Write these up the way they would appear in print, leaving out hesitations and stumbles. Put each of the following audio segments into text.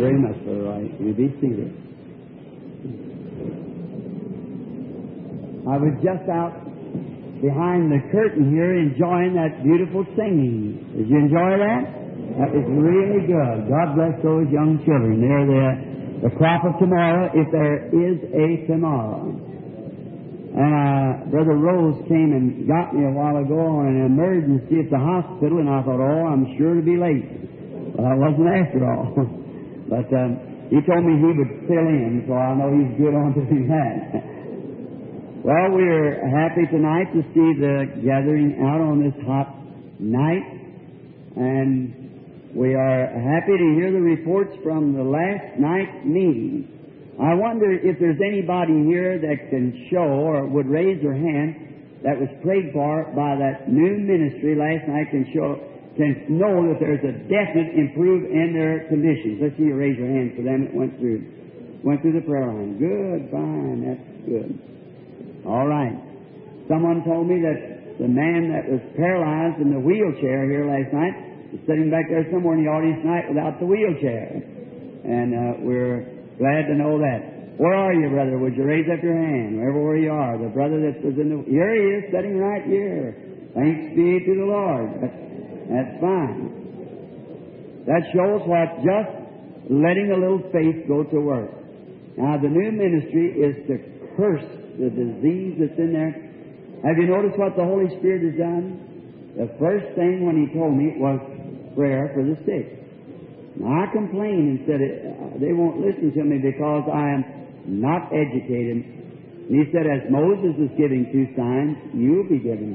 Very much, Brother Wright. You be seated. I was just out behind the curtain here enjoying that beautiful singing. Did you enjoy that? That was really good. God bless those young children. They're the crop of tomorrow, if there is a tomorrow. And Brother Rose came and got me a while ago on an emergency at the hospital, and I thought, oh, I'm sure to be late. Well, I wasn't after all. But he told me he would fill in, so I know he's good on doing that. Well, we're happy tonight to see the gathering out on this hot night, and we are happy to hear the reports from the last night's meeting. I wonder if there's anybody here that can show or would raise their hand that was prayed for by that new ministry last night can know that there's a definite improvement in their conditions. Let's see you raise your hand for them that went through the prayer line. Good, fine, that's good. All right. Someone told me that the man that was paralyzed in the wheelchair here last night is sitting back there somewhere in the audience tonight without the wheelchair. And we're glad to know that. Where are you, brother? Would you raise up your hand, wherever you are? The brother that was in the... Here he is, sitting right here. Thanks be to the Lord. That's fine. That shows what just letting a little faith go to work. Now, the new ministry is to curse the disease that's in there. Have you noticed what the Holy Spirit has done? The first thing when He told me was prayer for the sick. Now, I complained and said, they won't listen to me because I am not educated. And He said, as Moses is giving 2 signs, you'll be giving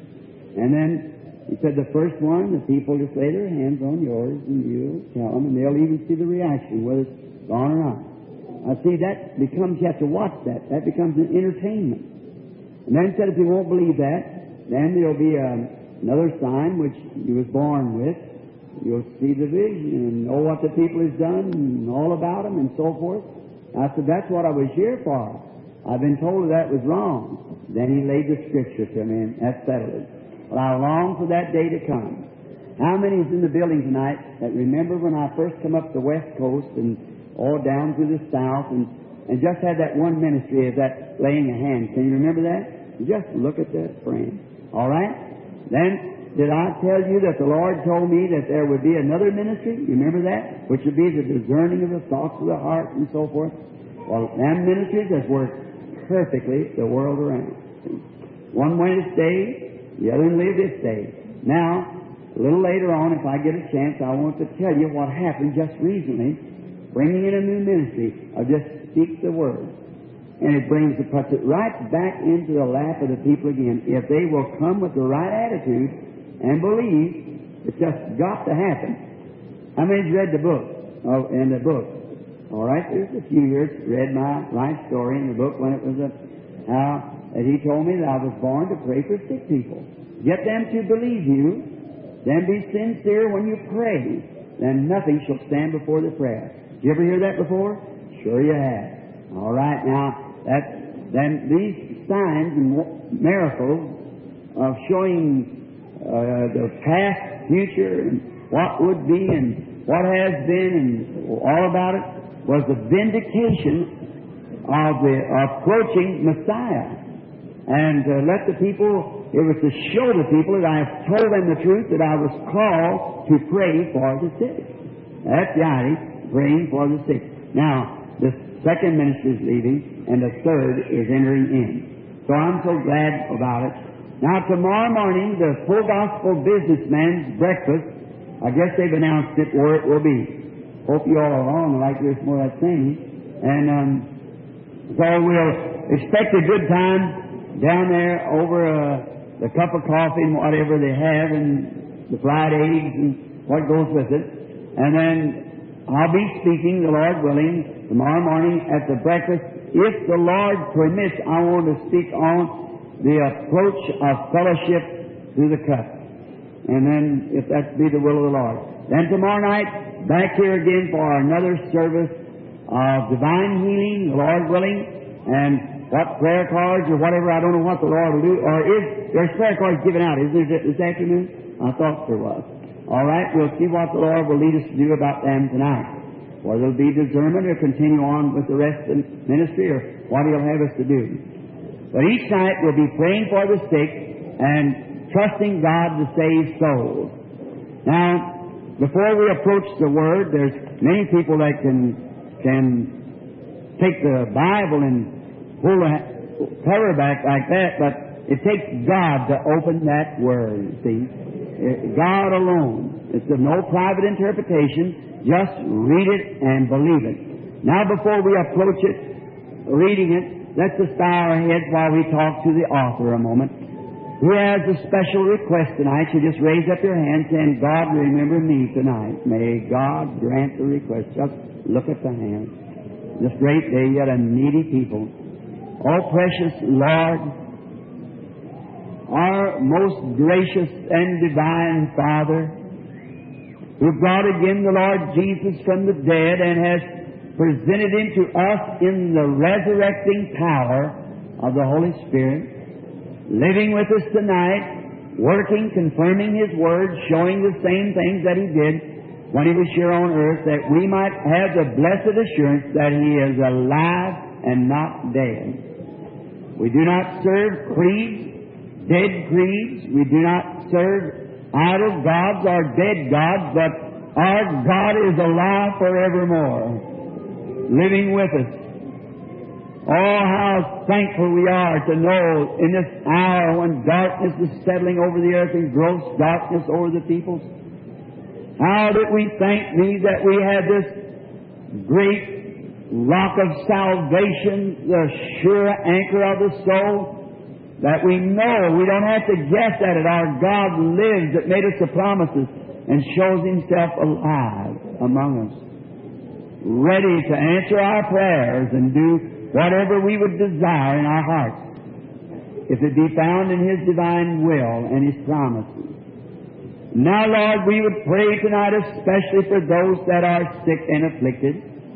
2. And then He said, the first one, the people just lay their hands on yours and you'll tell them, and they'll even see the reaction, whether it's gone or not. I see that becomes, you have to watch that. That becomes an entertainment. And then said, if you won't believe that, then there'll be another sign which you was born with. You'll see the vision and know what the people has done and all about them and so forth. I said, that's what I was here for. I've been told that was wrong. Then He laid the Scripture to me, and that settled it. Well, I long for that day to come. How many is in the building tonight that remember when I first come up the West Coast and all down through the South and just had that one ministry of that laying a hand? Can you remember that? Just look at that, friend. All right? Then, did I tell you that the Lord told me that there would be another ministry? You remember that? Which would be the discerning of the thoughts of the heart and so forth. Well, them ministries has worked perfectly the world around. One went its day, the other lived its day. Now, a little later on, if I get a chance, I want to tell you what happened just recently, bringing in a new ministry of just speak the Word. And it puts it right back into the lap of the people again. If they will come with the right attitude and believe, it's just got to happen. How many's read the book? Oh, in the book. All right, there's a few years read my life story in the book when it was how He told me that I was born to pray for sick people. Get them to believe you, then be sincere when you pray, then nothing shall stand before the prayer. Did you ever hear that before? Sure you have. All right, now, then these signs and miracles of showing the past, future, and what would be and what has been and all about it was the vindication of the approaching Messiah. And let the people, it was to show the people that I have told them the truth, that I was called to pray for the sick. That's the idea, praying for the sick. Now, the second ministry is leaving, and the third is entering in. So I'm so glad about it. Now, tomorrow morning, the Full Gospel Businessman's Breakfast, I guess they've announced it where it will be. Hope you all are along like this more of that singing. And so we'll expect a good time down there over the cup of coffee and whatever they have and the fried eggs and what goes with it. And then I'll be speaking, the Lord willing, tomorrow morning at the breakfast. If the Lord permits, I want to speak on the approach of fellowship through the cup. And then, if that be the will of the Lord. Then tomorrow night, back here again for another service of divine healing, the Lord willing, and what prayer cards or whatever, I don't know what the Lord will do. Or there's prayer cards given out, isn't there, this afternoon? I thought there was. All right, we'll see what the Lord will lead us to do about them tonight. whether it'll be discernment or continue on with the rest of the ministry or what He'll have us to do. But each night we'll be praying for the sick and trusting God to save souls. Now, before we approach the Word, there's many people that can take the Bible and pull the cover back like that, but it takes God to open that Word, you see. God alone. It's of no private interpretation. Just read it and believe it. Now, before we approach it, reading it, let's just bow our heads while we talk to the author a moment. Who has a special request tonight? You just raise up your hand saying, God, remember me tonight. May God grant the request. Just look at the hand. This great day, yet a needy people. Oh, precious Lord, our most gracious and divine Father, who brought again the Lord Jesus from the dead and has presented Him to us in the resurrecting power of the Holy Spirit, living with us tonight, working, confirming His Word, showing the same things that He did when He was here on earth, that we might have the blessed assurance that He is alive and not dead. We do not serve creeds, dead creeds. We do not serve idol gods or dead gods, but our God is alive forevermore, living with us. Oh, how thankful we are to know in this hour when darkness is settling over the earth and gross darkness over the peoples. How that we thank Thee that we have this great rock of salvation, the sure anchor of the soul, that we know, we don't have to guess at it. Our God lives that made us the promises and shows Himself alive among us, ready to answer our prayers and do whatever we would desire in our hearts, if it be found in His divine will and His promises. Now, Lord, we would pray tonight especially for those that are sick and afflicted,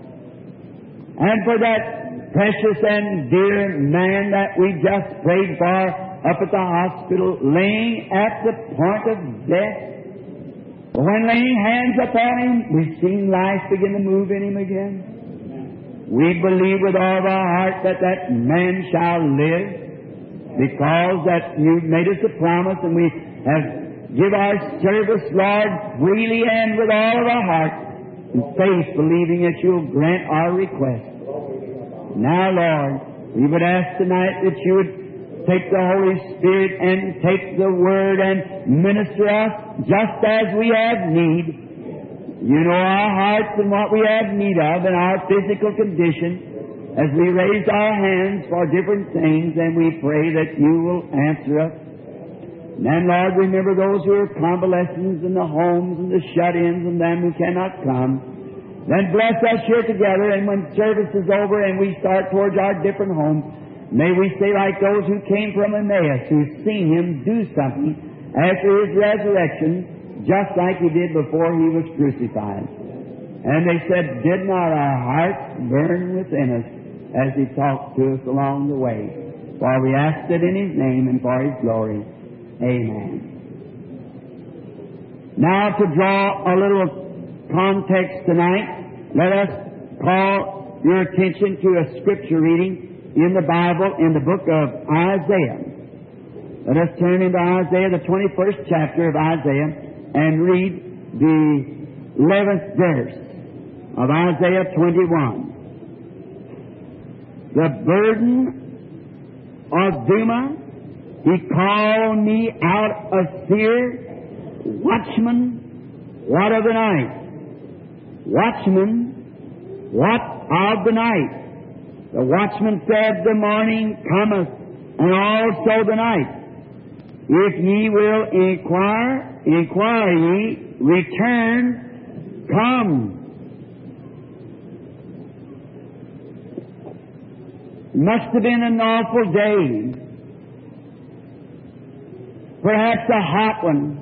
and for that precious and dear man that we just prayed for up at the hospital, laying at the point of death. When laying hands upon him, we've seen life begin to move in him again. We believe with all of our heart that that man shall live, because that You've made us a promise, and we have give our service, Lord, freely and with all of our heart, in faith, believing that You'll grant our request. Now, Lord, we would ask tonight that You would take the Holy Spirit and take the Word and minister us just as we have need. You know our hearts and what we have need of and our physical condition as we raise our hands for different things, and we pray that You will answer us. And then, Lord, remember those who are convalescents in the homes and the shut-ins and them who cannot come. Then bless us here together, and when service is over and we start towards our different homes, may we say like those who came from Emmaus, who've seen Him do something after His resurrection, just like He did before He was crucified. And they said, did not our hearts burn within us as He talked to us along the way? For we asked it in His name and for His glory. Amen. Now, to draw a little context tonight, let us call your attention to a scripture reading in the Bible, in the book of Isaiah. Let us turn into Isaiah, the 21st chapter of Isaiah, and read the 11th verse of Isaiah 21. The burden of Duma, He called me out a seer, watchman, what of the night? Watchman, what of the night? The watchman said, the morning cometh, and also the night. If ye will inquire ye, return, come. It must have been an awful day. Perhaps a hot one.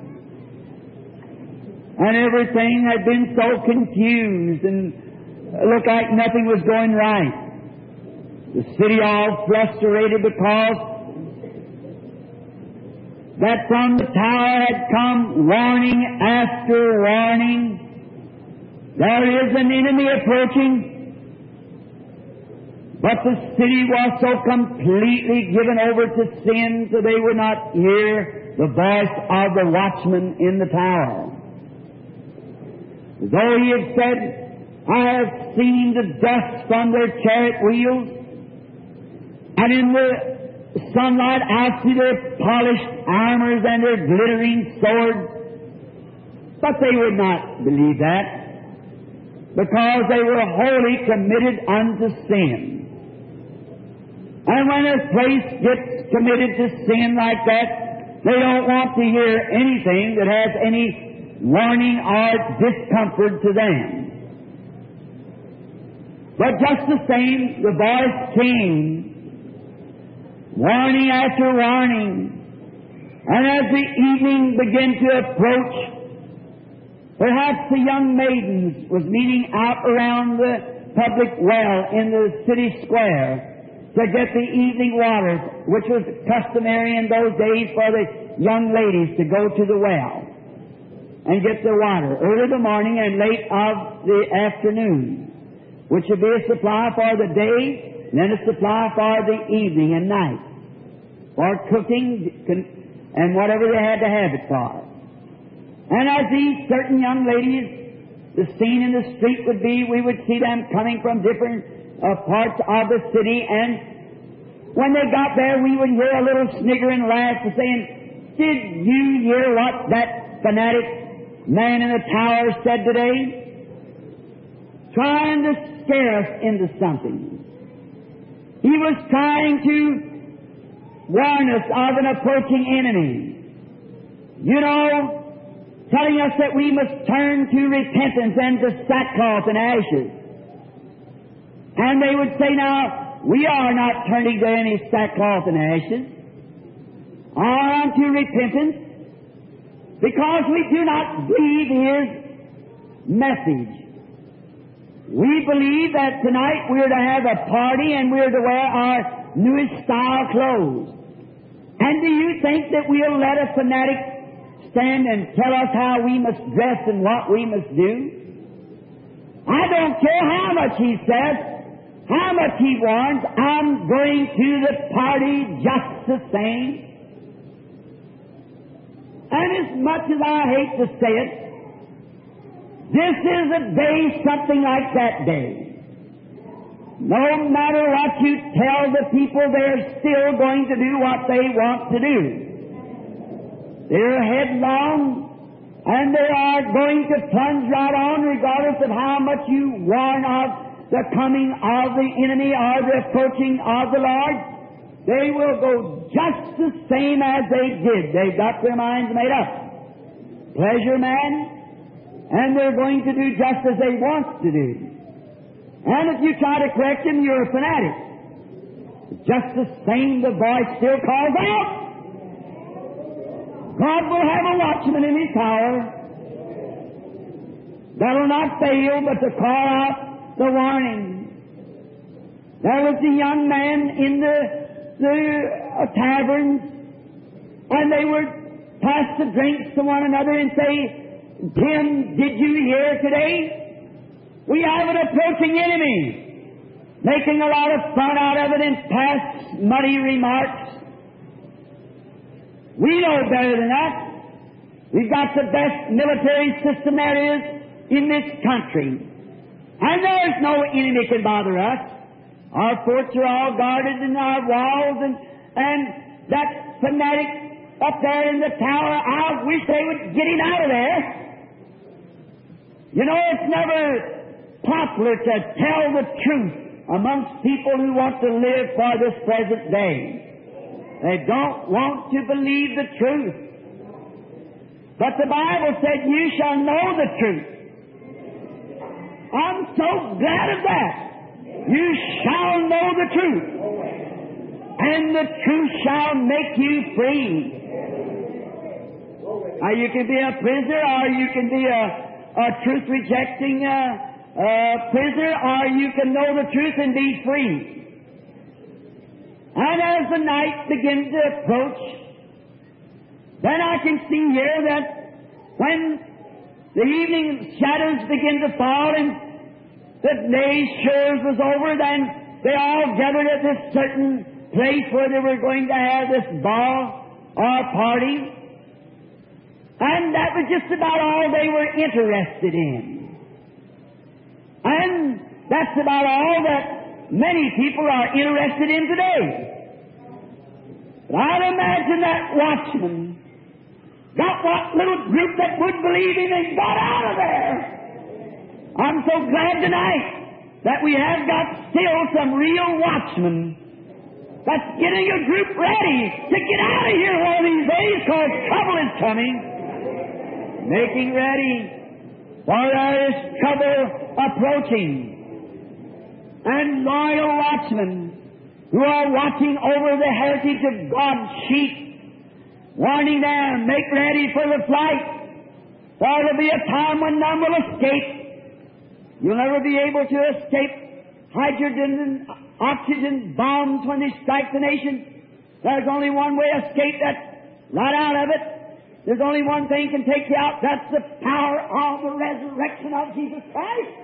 And everything had been so confused and looked like nothing was going right. The city all frustrated because that from the tower had come warning after warning. there is an enemy approaching. But the city was so completely given over to sin that they would not hear the voice of the watchman in the tower. Though he had said, I have seen the dust from their chariot wheels, and in the sunlight I see their polished armors and their glittering swords. But they would not believe that, because they were wholly committed unto sin. And when a place gets committed to sin like that, they don't want to hear anything that has any warning or discomfort to them. But just the same, the voice came, warning after warning. And as the evening began to approach, perhaps the young maidens was meeting out around the public well in the city square to get the evening water, which was customary in those days for the young ladies to go to the well and get the water early in the morning and late of the afternoon, which would be a supply for the day and then a supply for the evening and night, for cooking and whatever they had to have it for. And as these certain young ladies, the scene in the street would be, we would see them coming from different parts of the city, and when they got there, we would hear a little snigger and laugh saying, did you hear what that fanatic man in the tower said today? Trying to scare us into something. He was trying to warn us of an approaching enemy. You know, telling us that we must turn to repentance and to sackcloth and ashes. And they would say, now, we are not turning to any sackcloth and ashes, or unto repentance, because we do not believe His message. We believe that tonight we're to have a party and we're to wear our newest style clothes. And do you think that we'll let a fanatic stand and tell us how we must dress and what we must do? I don't care how much he says, how much he warns, I'm going to the party just the same. And as much as I hate to say it, this is a day something like that day. No matter what you tell the people, they're still going to do what they want to do. They're headlong, and they are going to plunge right on regardless of how much you warn of the coming of the enemy or the approaching of the Lord. They will go just the same as they did. They've got their minds made up. Pleasure man, and they're going to do just as they want to do. And if you try to correct them, you're a fanatic. Just the same, the voice still calls out. God will have a watchman in His tower that'll not fail but to call out the warning. There was a young man in the taverns, and they would pass the drinks to one another and say, Tim, did you hear today? We have an approaching enemy, making a lot of fun out of it and pass muddy remarks. We know better than that. We've got the best military system there is in this country. And there's no enemy can bother us. Our forts are all guarded and our walls, and that fanatic up there in the tower, I wish they would get him out of there. You know, it's never popular to tell the truth amongst people who want to live for this present day. They don't want to believe the truth. But the Bible said, you shall know the truth. I'm so glad of that. You shall know the truth, and the truth shall make you free. You can be a prisoner, or you can be a truth-rejecting prisoner, or you can know the truth and be free. And as the night begins to approach, then I can see here that when The evening shadows began to fall, and the day sure was over. Then they all gathered at this certain place where they were going to have this ball or party. And that was just about all they were interested in. And that's about all that many people are interested in today. But I'd imagine that watchman got what little group that would believe him and got out of there. I'm so glad tonight that we have got still some real watchmen that's getting a group ready to get out of here one of these days, because trouble is coming. Making ready, for there is trouble approaching. And loyal watchmen who are watching over the heritage of God's sheep, warning them, make ready for the flight, for there'll be a time when none will escape. You'll never be able to escape hydrogen and oxygen bombs when they strike the nation. There's only one way to escape, that's right out of it. There's only one thing can take you out, that's the power of the resurrection of Jesus Christ.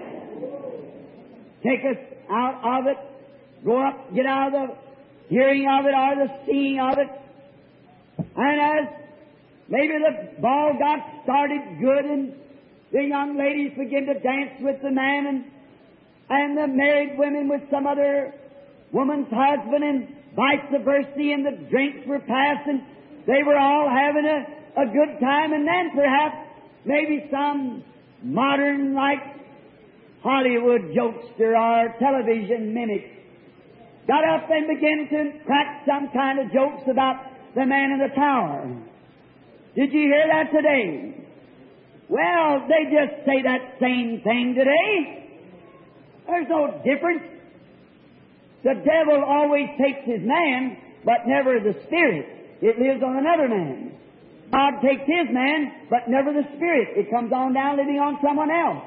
Take us out of it, go up, get out of the hearing of it or the seeing of it. And as maybe the ball got started good and the young ladies begin to dance with the man and the married women with some other woman's husband and vice versa, and the drinks were passed and they were all having a good time, and then perhaps maybe some modern like Hollywood jokester or television mimic got up and began to crack some kind of jokes about the man in the tower. Did you hear that today? Well, they just say that same thing today. There's no difference. The devil always takes his man, but never the spirit. It lives on another man. God takes his man, but never the spirit. It comes on down living on someone else.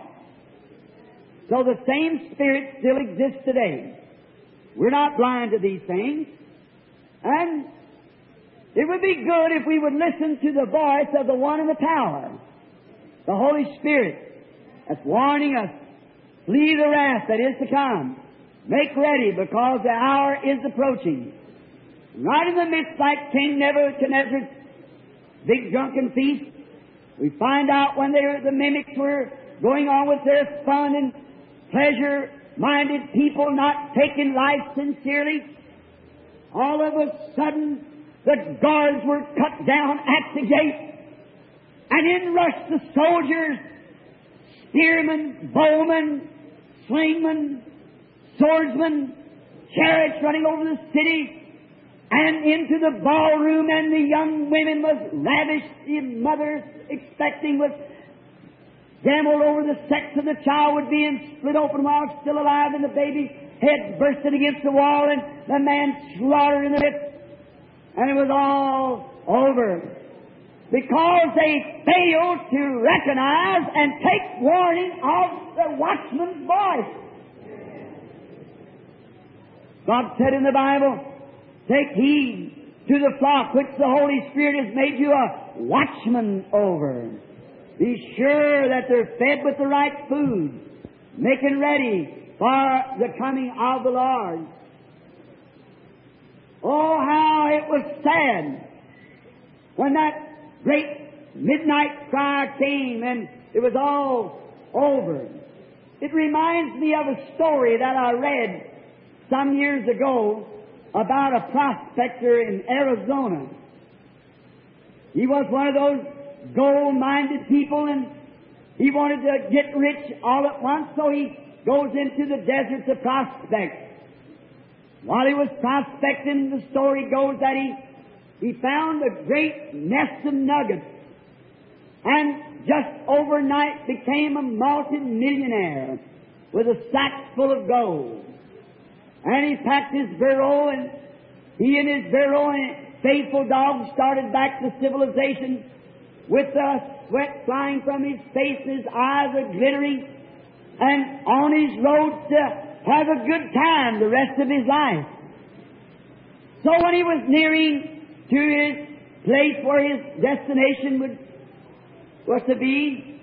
So the same spirit still exists today. We're not blind to these things. And it would be good if we would listen to the voice of the one in the tower, the Holy Spirit, that's warning us, flee the wrath that is to come. Make ready, because the hour is approaching. Right in the midst, like King Nebuchadnezzar's big drunken feast, we find out when the mimics were going on with their fun and pleasure-minded people not taking life sincerely, all of a sudden the guards were cut down at the gate, and in rushed the soldiers, spearmen, bowmen, slingmen, swordsmen, chariots running over the city, and into the ballroom, and the young women was ravished, the mothers expecting was gambled over the sex of the child would be and split open while it's still alive, and the baby's head bursted against the wall, and the man slaughtered in the midst, and it was all over. Because they failed to recognize and take warning of the watchman's voice. God said in the Bible, take heed to the flock which the Holy Spirit has made you a watchman over. Be sure that they're fed with the right food, making ready for the coming of the Lord. Oh, how it was sad when that great midnight cry came and it was all over. It reminds me of a story that I read some years ago about a prospector in Arizona. He was one of those gold-minded people, and he wanted to get rich all at once, so he goes into the desert to prospect. While he was prospecting, the story goes that he found a great nest of nuggets, and just overnight became a multi-millionaire with a sack full of gold. And he packed his burro, and he and his burro and faithful dog started back to civilization with the sweat flying from his face and his eyes are glittering, and on his road to have a good time the rest of his life. So when he was nearing to his place where his destination was to be,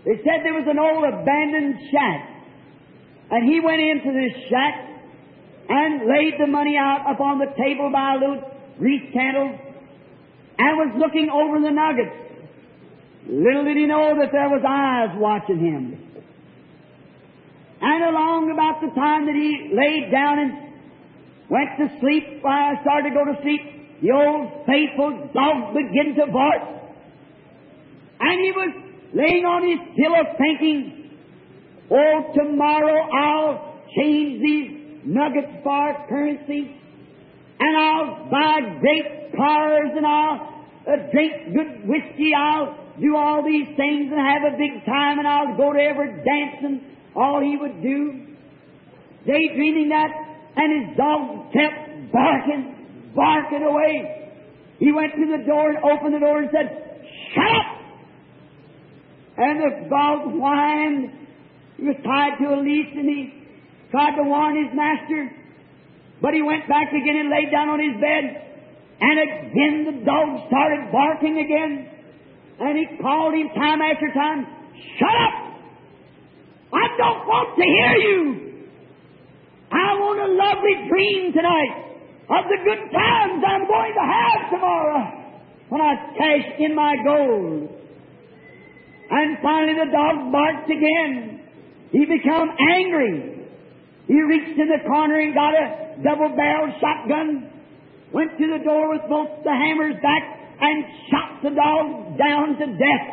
They said there was an old abandoned shack. And he went into this shack and laid the money out upon the table by a little grease candle and was looking over the nuggets. Little did he know that there was eyes watching him. And along about the time that he laid down and went to sleep, when I started to go to sleep, the old faithful dog began to bark. And he was laying on his pillow thinking, oh, tomorrow I'll change these nuggets for currency, and I'll buy great cars, and I'll drink good whiskey, I'll do all these things and have a big time, and I'll go to every dance, and all he would do, daydreaming that, and his dog kept barking away. He went to the door and opened the door and said, shut up! And the dog whined. He was tied to a leash, and he tried to warn his master, but he went back again and laid down on his bed, and again the dog started barking again, and he called him time after time, shut up! I don't want to hear you! I want a lovely dream tonight of the good times I'm going to have tomorrow when I cash in my gold. And finally the dog barked again. He became angry. He reached in the corner and got a double-barreled shotgun, went to the door with both the hammers back, and shot the dog down to death.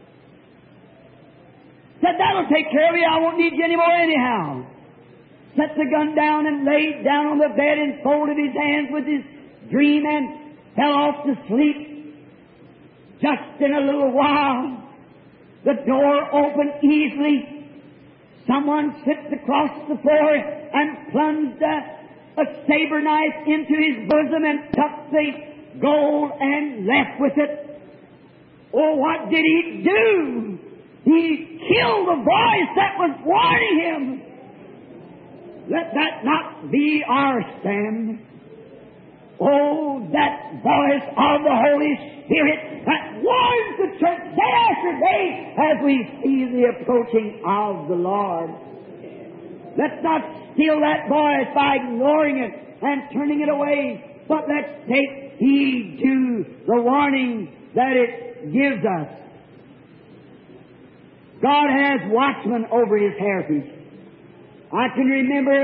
Said, that'll take care of you. I won't need you anymore anyhow. Set the gun down and laid down on the bed and folded his hands with his dream and fell off to sleep. Just in a little while, the door opened easily. Someone slipped across the floor and plunged a saber knife into his bosom and took the gold and left with it. Oh, what did he do? He killed the voice that was warning him. Let that not be our stand. Oh, that voice of the Holy Spirit that warns the church day after day as we see the approaching of the Lord. Let's not steal that voice by ignoring it and turning it away, but let's take heed to the warning that it gives us. God has watchmen over His heritage. I can remember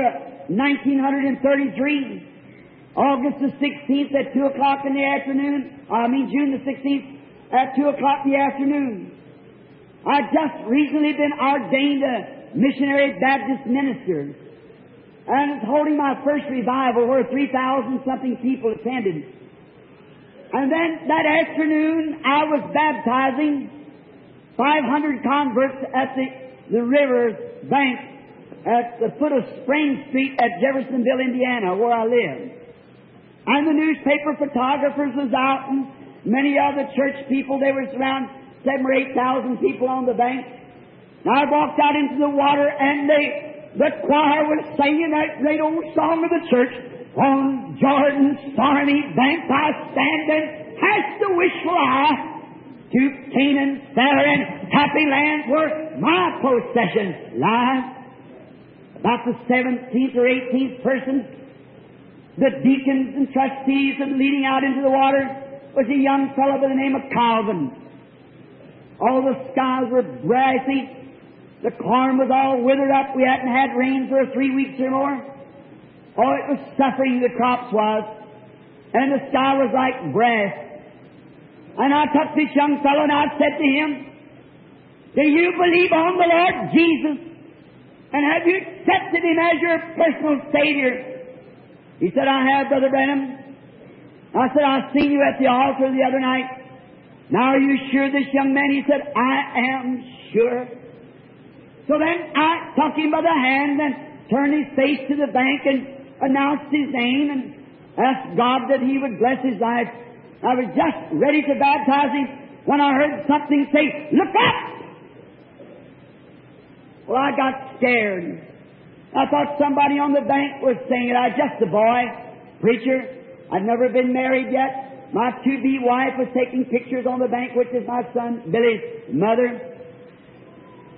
1933, August the 16th at 2 o'clock in the afternoon, June the 16th at 2 o'clock in the afternoon. I'd just recently been ordained a missionary Baptist minister, and was holding my first revival where 3,000-something people attended. And then that afternoon I was baptizing 500 converts at the river bank at the foot of Spring Street at Jeffersonville, Indiana, where I live. And the newspaper photographers was out, and many other church people. There was around 7,000 or 8,000 people on the bank. And I walked out into the water, and the choir was singing that great old song of the church. On Jordan's stormy bank I stand and cast the wishful eye to Canaan's fair and happy land where my possessions lie. About the 17th or 18th person, the deacons and trustees and leading out into the water was a young fellow by the name of Calvin. All the skies were brassy. The corn was all withered up. We hadn't had rain for 3 weeks or more. Oh, it was suffering, the crops was. And the sky was like brass. And I took this young fellow and I said to him, do you believe on the Lord Jesus? And have you accepted Him as your personal Savior? He said, I have, Brother Branham. I said, I seen you at the altar the other night. Now are you sure, this young man? He said, I am sure. So then I took him by the hand and turned his face to the bank and announced his name and asked God that He would bless his life. I was just ready to baptize him when I heard something say, look up! Well, I got scared. I thought somebody on the bank was saying it. I was just a boy, preacher. I'd never been married yet. My to-be wife was taking pictures on the bank, which is my son Billy's mother.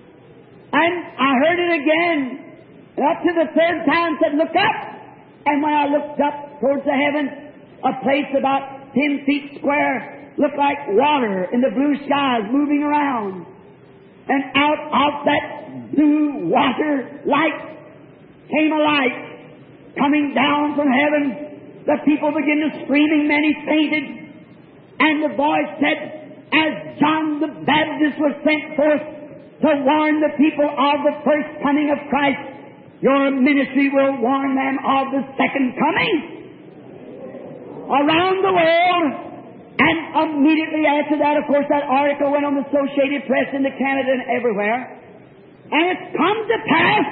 And I heard it again. And up to the third time said, look up. And when I looked up towards the heavens, a place about 10 feet square looked like water in the blue skies moving around. And out of that blue water light came a light coming down from heaven. The people began to screaming, many fainted. And the voice said, as John the Baptist was sent forth to warn the people of the first coming of Christ, your ministry will warn them of the second coming. Around the world. And immediately after that, of course, that article went on the Associated Press into Canada and everywhere. And it's come to pass.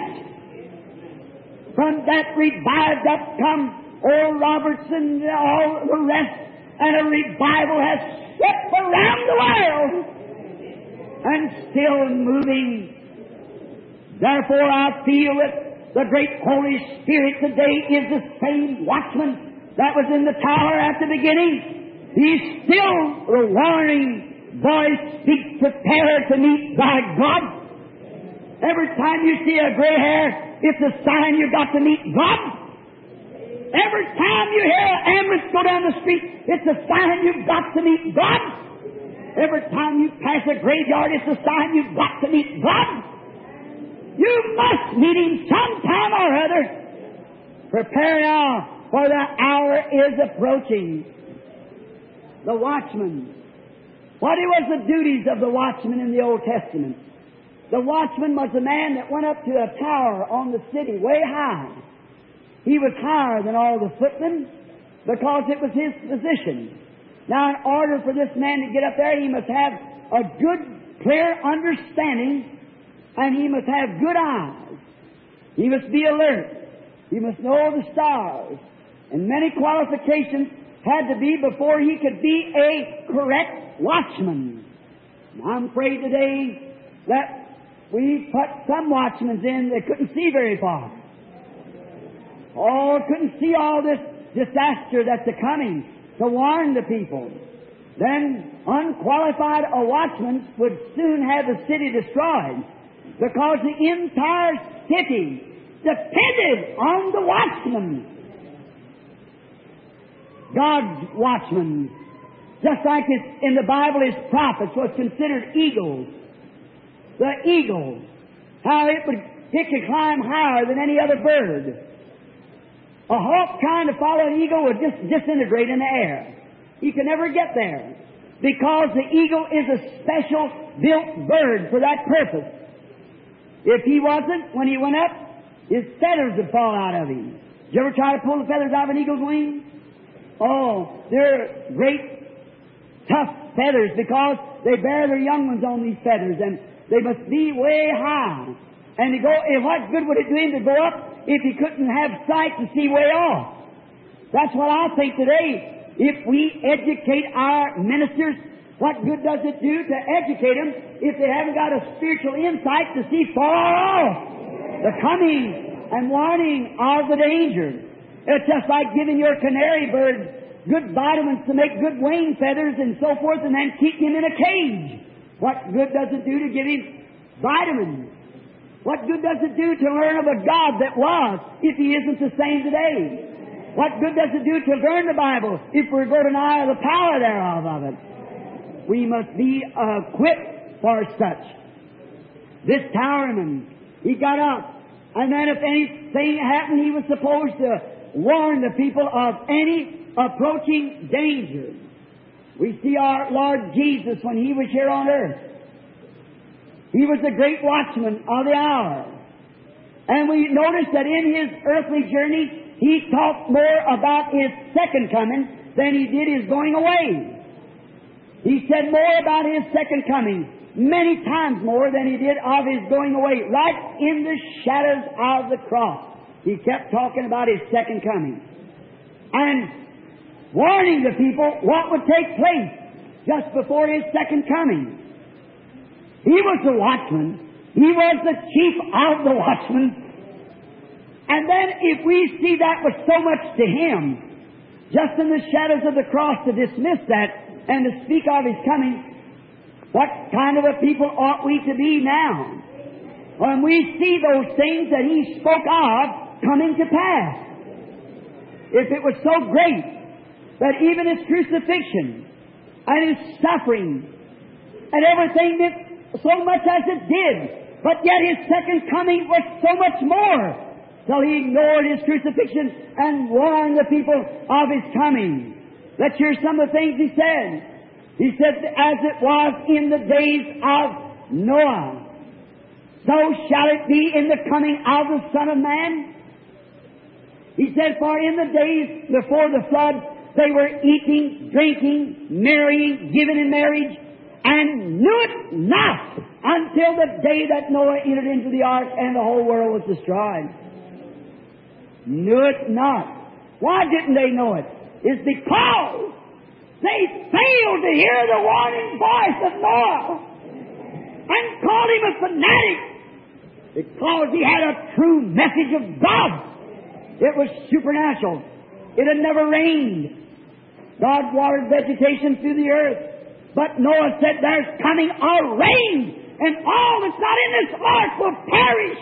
From that revived up come Oral Roberts and all the rest. And a revival has swept around the world. And still moving. Therefore, I feel that the great Holy Spirit today is the same watchman that was in the tower at the beginning. He's still the warning voice speaks, prepare to meet thy God. Every time you see a gray hair, it's a sign you've got to meet God. Every time you hear an ambulance go down the street, it's a sign you've got to meet God. Every time you pass a graveyard, it's a sign you've got to meet God. You must meet Him sometime or other. Prepare now, for the hour is approaching. The watchman. What was the duties of the watchman in the Old Testament? The watchman was a man that went up to a tower on the city, way high. He was higher than all the footmen because it was his position. Now, in order for this man to get up there, he must have a good, clear understanding, and he must have good eyes. He must be alert. He must know the stars. And many qualifications had to be before he could be a correct watchman. I'm afraid today that we put some watchmen in that couldn't see very far. Oh, couldn't see all this disaster that's a-coming to warn the people. Then unqualified watchmen would soon have the city destroyed because the entire city depended on the watchman. God's watchmen, just like in the Bible, His prophets was considered eagles. The eagle, how it could climb higher than any other bird. A hawk trying to follow an eagle would just disintegrate in the air. He could never get there because the eagle is a special built bird for that purpose. If he wasn't, when he went up, his feathers would fall out of him. Did you ever try to pull the feathers out of an eagle's wing? Oh, they're great, tough feathers because they bear their young ones on these feathers, and they must be way high. And to go, what good would it do him to go up if he couldn't have sight to see way off? That's what I think today. If we educate our ministers, what good does it do to educate them if they haven't got a spiritual insight to see far off the coming and warning of the danger? It's just like giving your canary bird good vitamins to make good wing feathers and so forth, and then keep him in a cage. What good does it do to give him vitamins? What good does it do to learn of a God that was if He isn't the same today? What good does it do to learn the Bible if we're going to deny the power thereof of it? We must be equipped for such. This towerman, he got up, and then if anything happened, he was supposed to warn the people of any approaching danger. We see our Lord Jesus when He was here on earth. He was the great watchman of the hour. And we notice that in His earthly journey, He talked more about His second coming than He did His going away. He said more about His second coming, many times more than He did of His going away. Right in the shadows of the cross, He kept talking about His second coming and warning the people what would take place just before His second coming. He was the watchman. He was the chief of the watchmen. And then if we see that was so much to Him, just in the shadows of the cross to dismiss that and to speak of His coming, what kind of a people ought we to be now? when we see those things that He spoke of coming to pass. If it was so great that even His crucifixion and His suffering and everything did so much as it did, but yet His second coming was so much more, till He ignored His crucifixion and warned the people of His coming. Let's hear some of the things He said. He said, as it was in the days of Noah, so shall it be in the coming of the Son of Man. He said, for in the days before the flood, they were eating, drinking, marrying, giving in marriage, and knew it not until the day that Noah entered into the ark and the whole world was destroyed. Knew it not. Why didn't they know it? It's because they failed to hear the warning voice of Noah and called him a fanatic because he had a true message of God. It was supernatural. It had never rained. God watered vegetation through the earth. But Noah said, there's coming a rain, and all that's not in this ark will perish.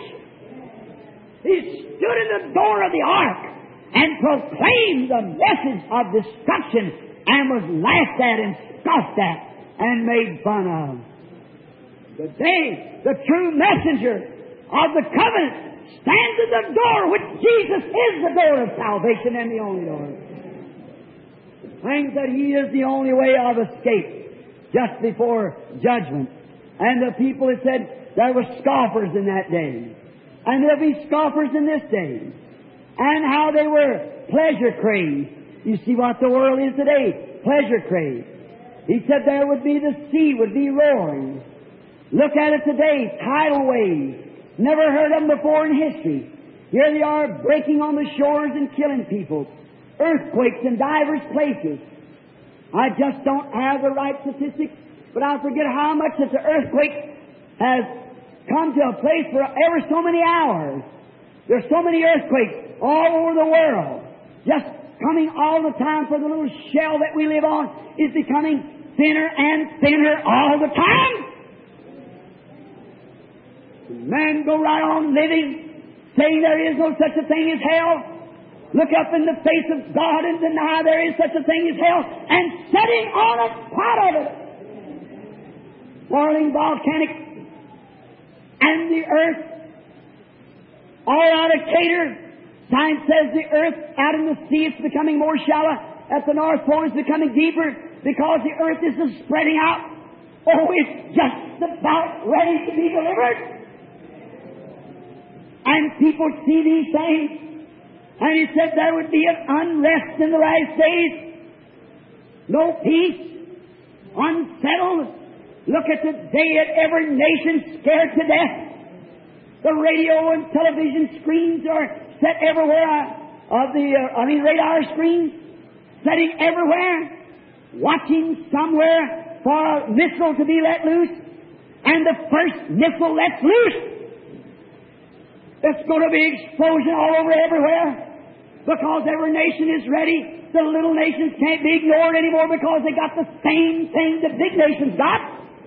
He stood in the door of the ark and proclaimed the message of destruction and was laughed at and scoffed at and made fun of. Today, the true messenger of the covenant stands at the door, which Jesus is the door of salvation and the only door. Claims that He is the only way of escape just before judgment. And the people had said there were scoffers in that day. And there'll be scoffers in this day. And how they were pleasure crazed. You see what the world is today, pleasure crazed. He said there would be, the sea would be roaring. Look at it today, tidal waves. Never heard of them before in history. Here they are breaking on the shores and killing people. Earthquakes in divers places. I just don't have the right statistics, but I forget how much that the earthquake has come to a place for ever so many hours. There's so many earthquakes all over the world. Just coming all the time, for the little shell that we live on is becoming thinner and thinner all the time. Men go right on living, saying there is no such a thing as hell. Look up in the face of God and deny there is such a thing as hell, and setting on a part of it. Whirling volcanic, and the earth all out of cater. Science says the earth out in the sea, it's becoming more shallow. At the North Pole, it's becoming deeper because the earth is spreading out. Oh, it's just about ready to be delivered. And people see these things. And He said there would be an unrest in the last days. No peace. Unsettled. Look at the day at every nation scared to death. The radio and television screens are set everywhere. Radar screens setting everywhere. Watching somewhere for a missile to be let loose. And the first missile lets loose, there's going to be explosion all over everywhere. Because every nation is ready. The little nations can't be ignored anymore because they got the same thing the big nations got.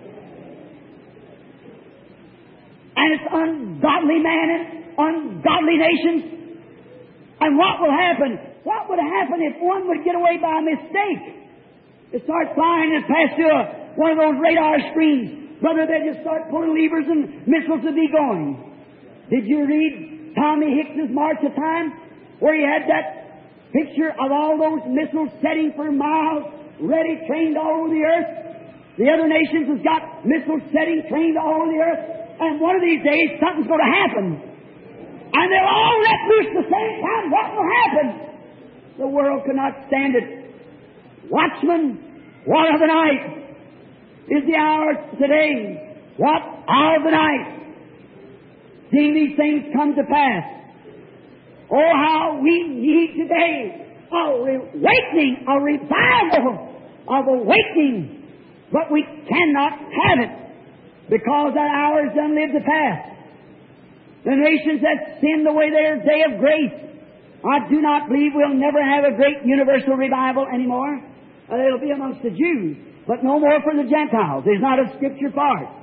And it's ungodly man and ungodly nations. And what will happen? What would happen if one would get away by mistake? They start flying and pass through one of those radar screens. Brother, they just start pulling levers and missiles would be going. Did you read Tommy Hicks's March of Time? Where he had that picture of all those missiles setting for miles, ready, trained all over the earth. The other nations has got missiles setting, trained all over the earth. And one of these days, something's going to happen. And they'll all let loose at the same time. What will happen? The world cannot stand it. Watchmen, what of the night is the hour today? What of the night? Seeing these things come to pass. Oh, how we need today a awakening, a revival of awakening. But we cannot have it because that hour is done lived to pass. The nations that sin away their day of grace, I do not believe we'll never have a great universal revival anymore. It'll be amongst the Jews, but no more for the Gentiles. There's not a scripture for it.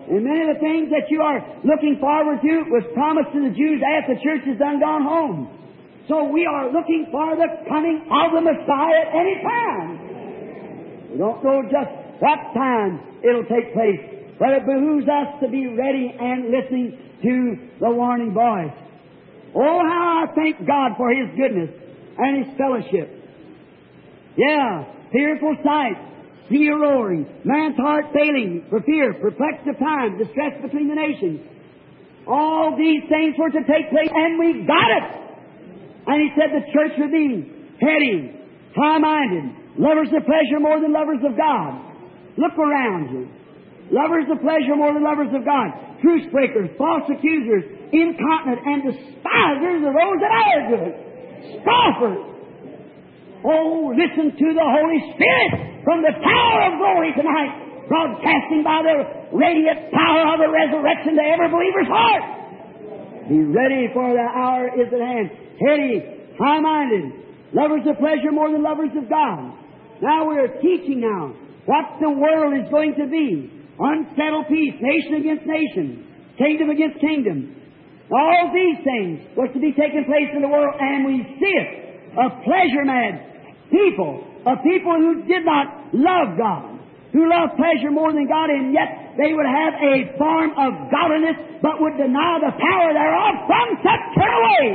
And many of the things that you are looking forward to was promised to the Jews after the church has done gone home. So we are looking for the coming of the Messiah at any time. We don't know just what time it'll take place, but it behooves us to be ready and listening to the warning voice. Oh, how I thank God for His goodness and His fellowship. Yeah, fearful sight. Sea roaring, man's heart failing for fear, perplexed of time, distress between the nations. All these things were to take place, and we got it. And He said the church would be heady, high-minded, lovers of pleasure more than lovers of God. Look around you. Lovers of pleasure more than lovers of God. Truce breakers, false accusers, incontinent, and despisers of those that are good. Scoffers. Oh, listen to the Holy Spirit from the tower of glory tonight, broadcasting by the radiant power of the resurrection to every believer's heart. Be ready, for the hour is at hand. Heady, high-minded, lovers of pleasure more than lovers of God. Now we are teaching now what the world is going to be. Unsettled peace, nation against nation, kingdom against kingdom. All these things was to be taking place in the world, and we see it. A pleasure-mad people, a people who did not love God, who loved pleasure more than God, and yet they would have a form of godliness, but would deny the power thereof. From such turn away.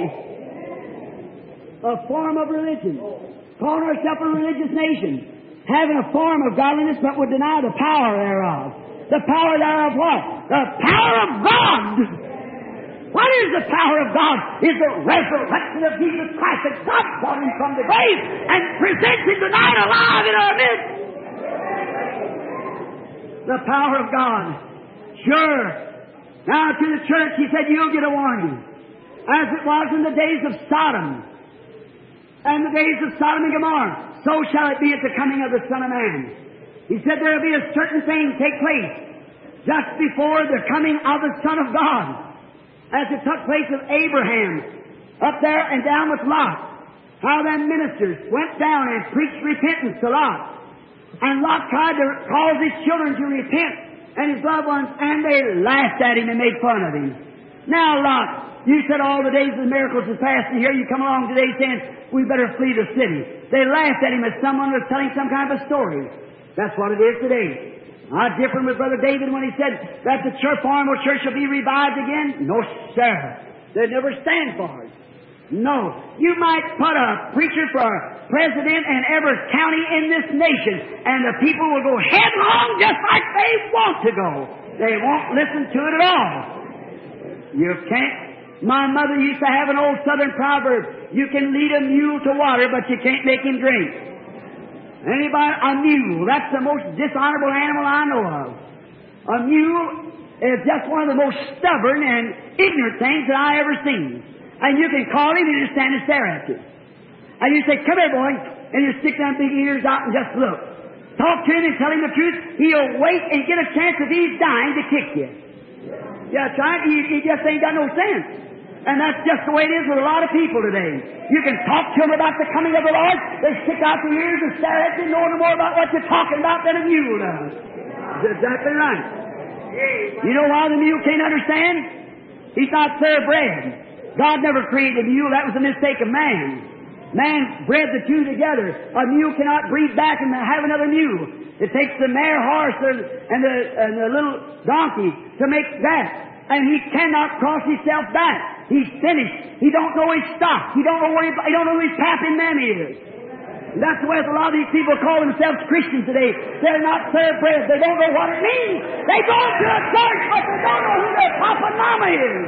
A form of religion, calling ourselves a religious nation, having a form of godliness, but would deny the power thereof. The power thereof what? The power of God. What is the power of God? Is the resurrection of Jesus Christ, that God brought Him from the grave and presents Him tonight alive in our midst. The power of God. Sure. Now to the church He said, you'll get a warning. As it was in the days of Sodom and the days of Sodom and Gomorrah, so shall it be at the coming of the Son of Man. He said there will be a certain thing take place just before the coming of the Son of God. As it took place with Abraham, up there and down with Lot. How them ministers went down and preached repentance to Lot. And Lot tried to cause his children to repent, and his loved ones, and they laughed at him and made fun of him. Now, Lot, you said all the days of the miracles is past, and here you come along today saying, we better flee the city. They laughed at him as someone was telling some kind of a story. That's what it is today. I differ with Brother David when he said that the former church will be revived again. No, sir. They'd never stand for it. No. You might put a preacher for president in every county in this nation, and the people will go headlong just like they want to go. They won't listen to it at all. You can't. My mother used to have an old southern proverb. You can lead a mule to water, but you can't make him drink. Anybody? A mule. That's the most dishonorable animal I know of. A mule is just one of the most stubborn and ignorant things that I ever seen. And you can call him and he'll stand and stare at you. And you say, come here, boy. And you stick them big ears out and just look. Talk to him and tell him the truth. He'll wait and get a chance if he's dying to kick you. Yeah, that's right. He just ain't got no sense. And that's just the way it is with a lot of people today. You can talk to them about the coming of the Lord. They stick out their ears and stare at you, know no more about what you're talking about than a mule does. That's exactly right. You know why the mule can't understand? He's not thoroughbred. God never created a mule. That was a mistake of man. Man bred the two together. A mule cannot breed back and have another mule. It takes the mare horse and the little donkey to make that. And he cannot cross himself back. He's finished. He don't know his stock. He don't know who his pap and mammy is. And that's the way a lot of these people call themselves Christians today. They're not thoroughbred. They don't know what it means. They go to a church, but they don't know who their papa and mama is.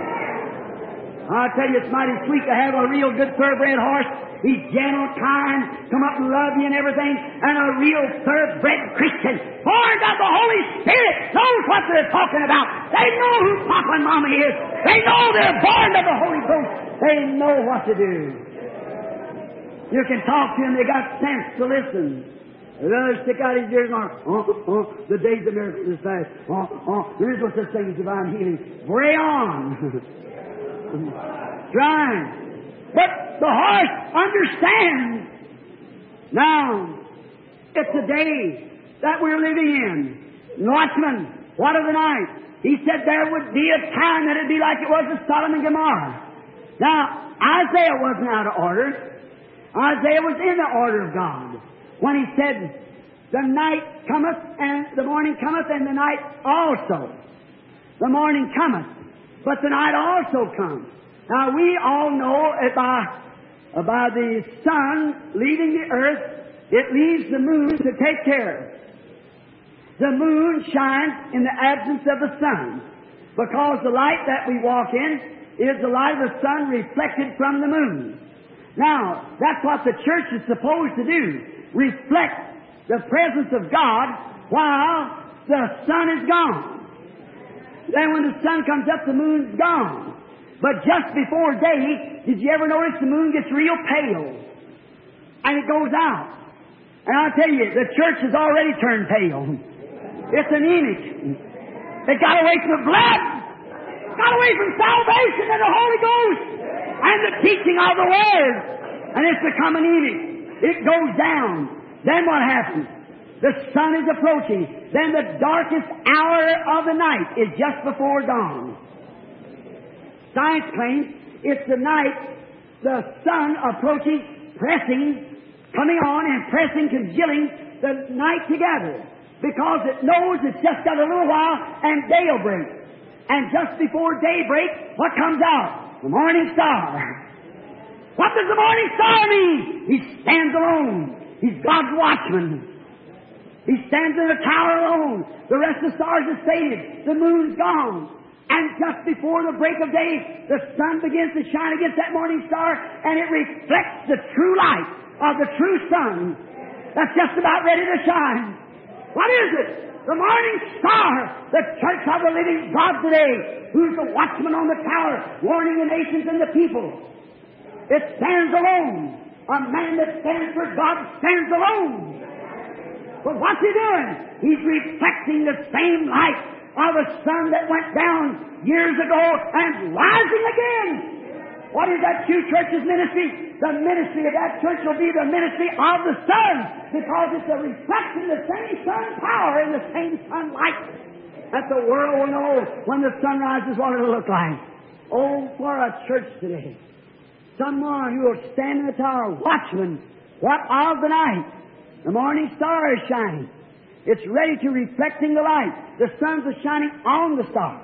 I tell you, it's mighty sweet to have a real good thoroughbred horse. He's gentle, kind, come up and love you and everything. And a real thoroughbred Christian, born of the Holy Spirit, knows what they're talking about. They know who Papa and Mama is. They know they're born of the Holy Ghost. They know what to do. You can talk to them. They got sense to listen. The other stick out his ears and the days of miracles is past. There is no such thing as divine healing. Bray on. Trying. But the horse understands. Now, it's the day that we're living in. Watchmen, What of the night? He said there would be a time that it'd be like it was with Sodom and Gomorrah. Now, Isaiah wasn't out of order. Isaiah was in the order of God. When he said, the night cometh, and the morning cometh, and the night also. The morning cometh, but the night also comes. Now, we all know by the sun leaving the earth, it leaves the moon to take care of. The moon shines in the absence of the sun, because the light that we walk in is the light of the sun reflected from the moon. Now, that's what the church is supposed to do, reflect the presence of God while the sun is gone. Then when the sun comes up, the moon's gone. But just before day, did you ever notice the moon gets real pale? And it goes out. And I'll tell you, the church has already turned pale. It's anemic. It got away from the blood. Got away from salvation and the Holy Ghost and the teaching of the Word. And it's become anemic. It goes down. Then what happens? The sun is approaching. Then the darkest hour of the night is just before dawn. Science claims it's the night, the sun approaching, pressing, coming on and pressing, congealing the night together. Because it knows it's just got a little while and day will break. And just before daybreak, what comes out? The morning star. What does the morning star mean? He stands alone. He's God's watchman. He stands in a tower alone. The rest of the stars are faded. The moon's gone. And just before the break of day, the sun begins to shine against that morning star, and it reflects the true light of the true sun that's just about ready to shine. What is it? The morning star, the church of the living God today, who's the watchman on the tower, warning the nations and the people. It stands alone. A man that stands for God stands alone. But what's he doing? He's reflecting the same light of the sun that went down years ago and rising again. What is that true church's ministry? The ministry of that church will be the ministry of the sun, because it's a reflection of the same sun power and the same sun light that the world will know when the sun rises what it'll look like. Oh, for a church today. Someone who will stand in the tower, watchman, what of the night? The morning star is shining. It's ready to reflecting the light. The sun's shining on the star.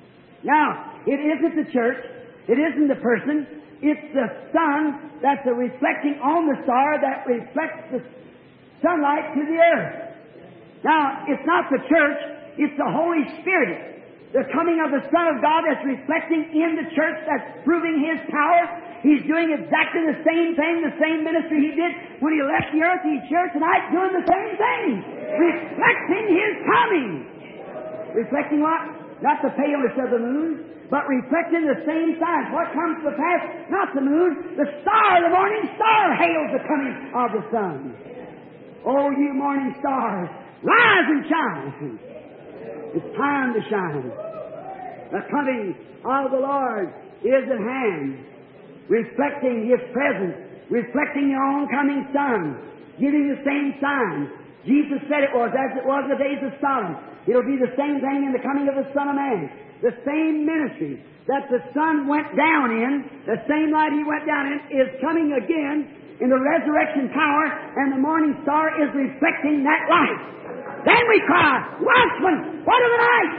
Now, it isn't the church. It isn't the person. It's the sun that's reflecting on the star that reflects the sunlight to the earth. Now, it's not the church. It's the Holy Spirit. The coming of the Son of God that's reflecting in the church, that's proving His power. He's doing exactly the same thing, the same ministry He did when He left the earth. He's here tonight doing the same thing. Reflecting His coming. Reflecting what? Not the paleness of the moon, but reflecting the same signs. What comes to pass? Not the moon, the star, the morning star hails the coming of the sun. Oh, you morning stars, rise and shine. It's time to shine. The coming of the Lord is at hand, reflecting His presence, reflecting your oncoming sun, giving the same signs. Jesus said it was as it was in the days of Sodom. It'll be the same thing in the coming of the Son of Man. The same ministry that the sun went down in, the same light He went down in, is coming again in the resurrection power, and the morning star is reflecting that light. Then we cry, watchman, what of the night?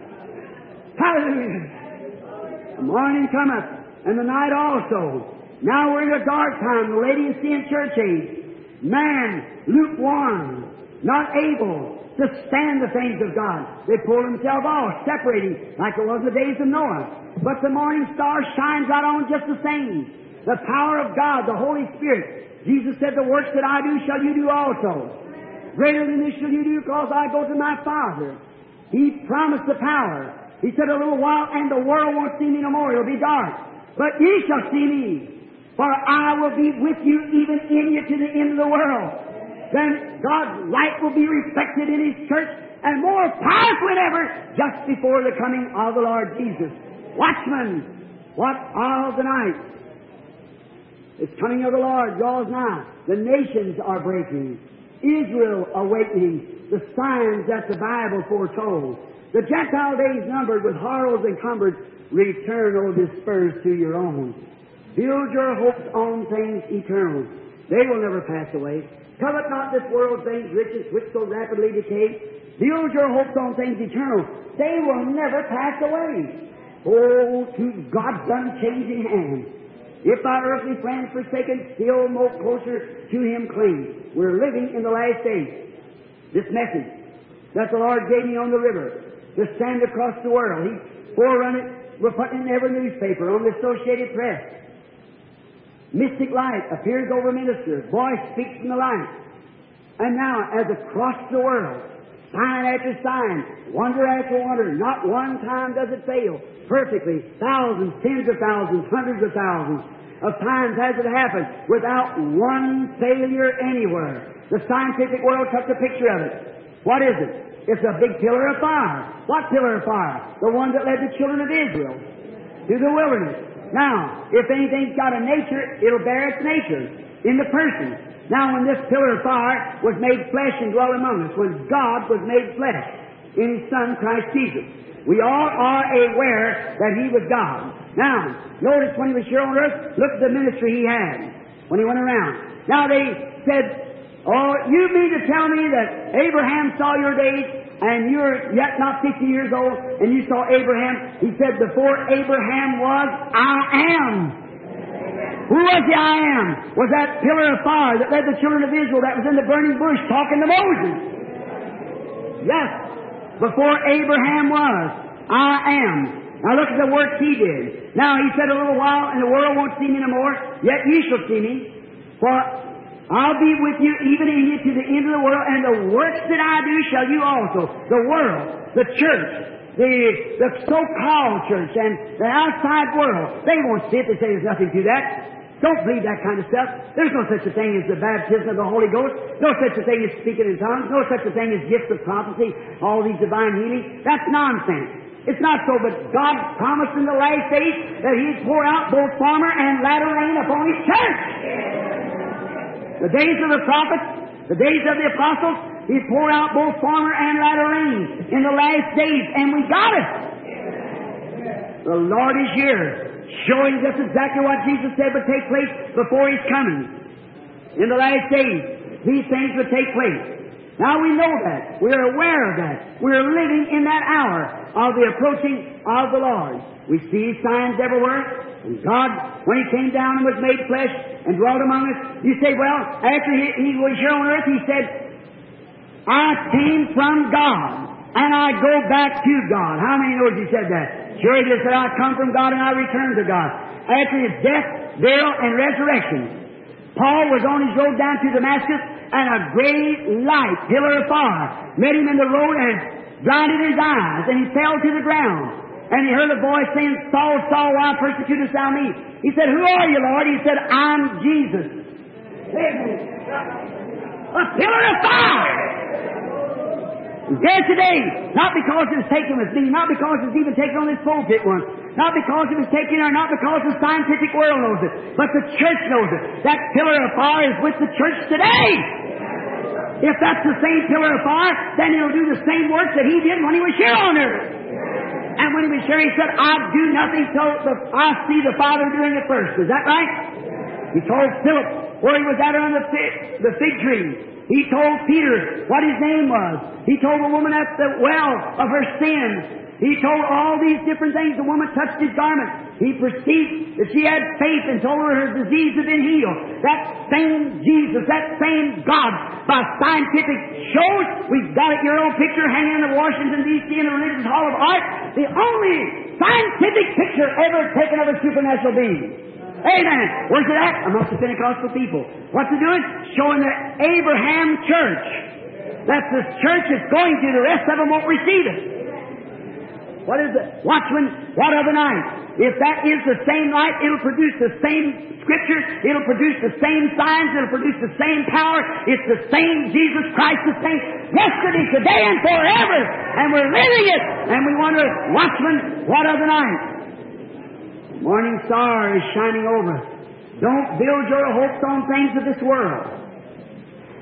Hallelujah. The morning cometh, and the night also. Now we're in a dark time, the Laodicean church age. Man, lukewarm, not able to stand the things of God. They pull themselves off, separating, like it was in the days of Noah. But the morning star shines out on just the same. The power of God, the Holy Spirit. Jesus said, the works that I do shall you do also. Greater than this shall you do, because I go to my Father. He promised the power. He said, a little while, and the world won't see me no more. It'll be dark. But ye shall see me, for I will be with you, even in you, to the end of the world. Then God's light will be reflected in His church, and more powerful than ever, just before the coming of the Lord Jesus. Watchmen, what of the night? It's coming of the Lord draws nigh. The nations are breaking. Israel awakening, the signs that the Bible foretold. The Gentile days numbered with horrors encumbered, return, O dispersed to your own. Build your hopes on things eternal. They will never pass away. Covet not this world's things, riches which so rapidly decay. Build your hopes on things eternal. They will never pass away. Oh, to God's unchanging hand. If thy earthly friends forsaken, still more closer to Him cling. We're living in the last days. This message that the Lord gave me on the river to stand across the world, He forerun it. We're putting it in every newspaper, on the Associated Press. Mystic light appears over ministers. Voice speaks from the light. And now, as across the world, sign after sign, wonder after wonder, not one time does it fail. Perfectly, thousands, tens of thousands, hundreds of thousands of times has it happened without one failure anywhere. The scientific world took the picture of it. What is it? It's a big pillar of fire. What pillar of fire? The one that led the children of Israel to the wilderness. Now, if anything's got a nature, it'll bear its nature in the person. Now, when this pillar of fire was made flesh and dwelt among us, when God was made flesh in His Son, Christ Jesus, we all are aware that He was God. Now, notice when He was here on earth, look at the ministry He had when He went around. Now, they said, oh, you mean to tell me that Abraham saw your days and you're yet not 50 years old and you saw Abraham? He said, before Abraham was, I am. Who was the I am? Was that pillar of fire that led the children of Israel that was in the burning bush talking to Moses. Yes. Before Abraham was, I am. Now look at the work He did. Now He said a little while, and the world won't see me no more, yet ye shall see me. For I'll be with you, even in you, to the end of the world, and the works that I do shall you also. The world, the church, the so-called church, and the outside world, they won't see it. They say there's nothing to that. Don't believe that kind of stuff. There's no such a thing as the baptism of the Holy Ghost. No such a thing as speaking in tongues. No such a thing as gifts of prophecy, all these divine healings. That's nonsense. It's not so, but God promised in the last days that He'd pour out both former and latter rain upon His church. The days of the prophets, the days of the apostles, He poured out both former and latter rain in the last days, and we got it. The Lord is here, showing just exactly what Jesus said would take place before His coming. In the last days, these things would take place. Now we know that. We're aware of that. We're living in that hour of the approaching of the Lord. We see signs everywhere. And God, when He came down and was made flesh and dwelt among us, you say, well, after He was here on earth, He said, I came from God, and I go back to God. How many knows He said that? Sure, He just said, I come from God and I return to God. After His death, burial, and resurrection, Paul was on his road down to Damascus, and a great light, pillar of fire, met him in the road and blinded his eyes, and he fell to the ground. And he heard a voice saying, Saul, Saul, why persecutest thou me? He said, who are you, Lord? He said, I'm Jesus. A pillar of fire! There today, not because it's taken with me, not because it's even taken on this pulpit once, not because it was taken or not because the scientific world knows it, but the church knows it. That pillar of fire is with the church today. If that's the same pillar of fire, then it'll do the same work that He did when He was here on earth. And when He was here, He said, I do nothing till I see the Father doing it first. Is that right? He told Philip where he was at under the fig tree. He told Peter what his name was. He told the woman at the well of her sins. He told all these different things. The woman touched His garment. He perceived that she had faith and told her her disease had been healed. That same Jesus, that same God, by scientific shows, we've got it, your own picture hanging in the Washington, D.C. in the Religious Hall of Art, the only scientific picture ever taken of a supernatural being. Amen. Where's it at? Amongst the Pentecostal people. What's it doing? Showing the Abraham church. That the church is going to, the rest of them won't receive it. What is it? Watchman, what of the night? If that is the same light, it'll produce the same Scripture, it'll produce the same signs, it'll produce the same power. It's the same Jesus Christ, the same yesterday, today, and forever. And we're living it. And we wonder, watchman, what of the night? Morning star is shining over us. Don't build your hopes on things of this world.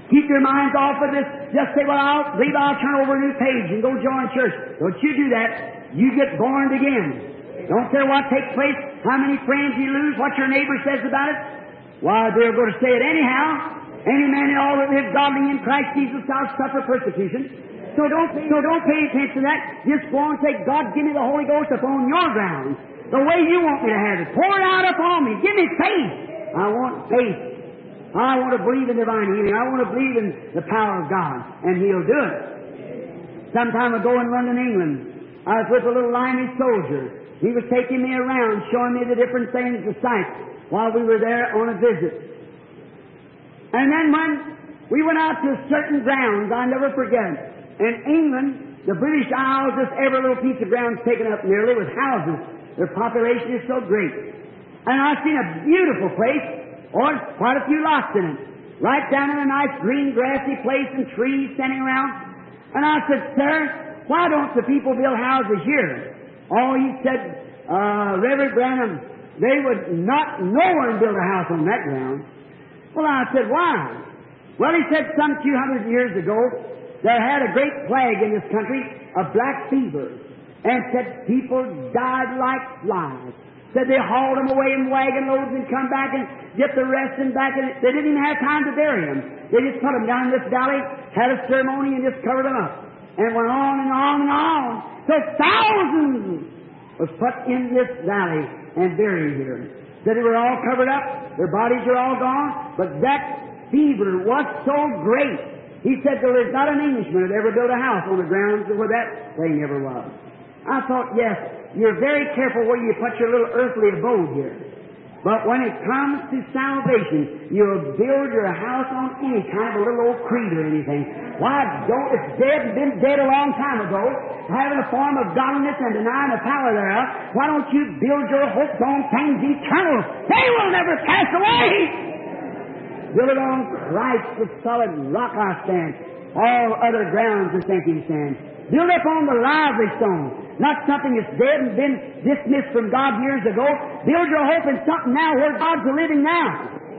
Keep your minds off of this. Just say, well, I'll turn over a new page and go join church. Don't you do that. You get born again. Don't care what takes place, how many friends you lose, what your neighbor says about it. Why, they're going to say it anyhow. Any man in all that lives godly in Christ Jesus shall suffer persecution. So don't pay attention to that. Just go and say, God, give me the Holy Ghost upon your ground, the way you want me to have it. Pour it out upon me. Give me faith. I want faith. I want to believe in divine healing. I want to believe in the power of God, and He'll do it. Some time ago in London, England, I was with a little limey soldier. He was taking me around, showing me the different things, the sights, while we were there on a visit. And then when we went out to certain grounds, I'll never forget, in England, the British Isles, just every little piece of ground is taken up nearly with houses. Their population is so great. And I've seen a beautiful place, or quite a few lots in it, right down in a nice green grassy place and trees standing around. And I said, sir, why don't the people build houses here? Oh, he said, Reverend Branham, they would not know one build a house on that ground. Well, I said, why? Well, he said some 200 years ago, there had a great plague in this country, a black fever, and said people died like flies. Said they hauled them away in wagon loads and come back and get the rest and back, and they didn't even have time to bury them. They just put them down in this valley, had a ceremony, and just covered them up. And went on and on and on. So thousands was put in this valley and buried here. Said they were all covered up, their bodies are all gone, but that fever was so great. He said there was not an Englishman that ever built a house on the grounds where that thing ever was. I thought, yes, you're very careful where you put your little earthly abode here. But when it comes to salvation, you'll build your house on any kind of a little old creed or anything. Why, it's dead, been dead a long time ago, having a form of godliness and denying the power thereof. Why don't you build your hopes on things eternal? They will never pass away. Build it on Christ, the solid rock I stand. All other grounds are sinking sand. Build up on the lively stone. Not something that's dead and been dismissed from God years ago. Build your hope in something now where God's living now.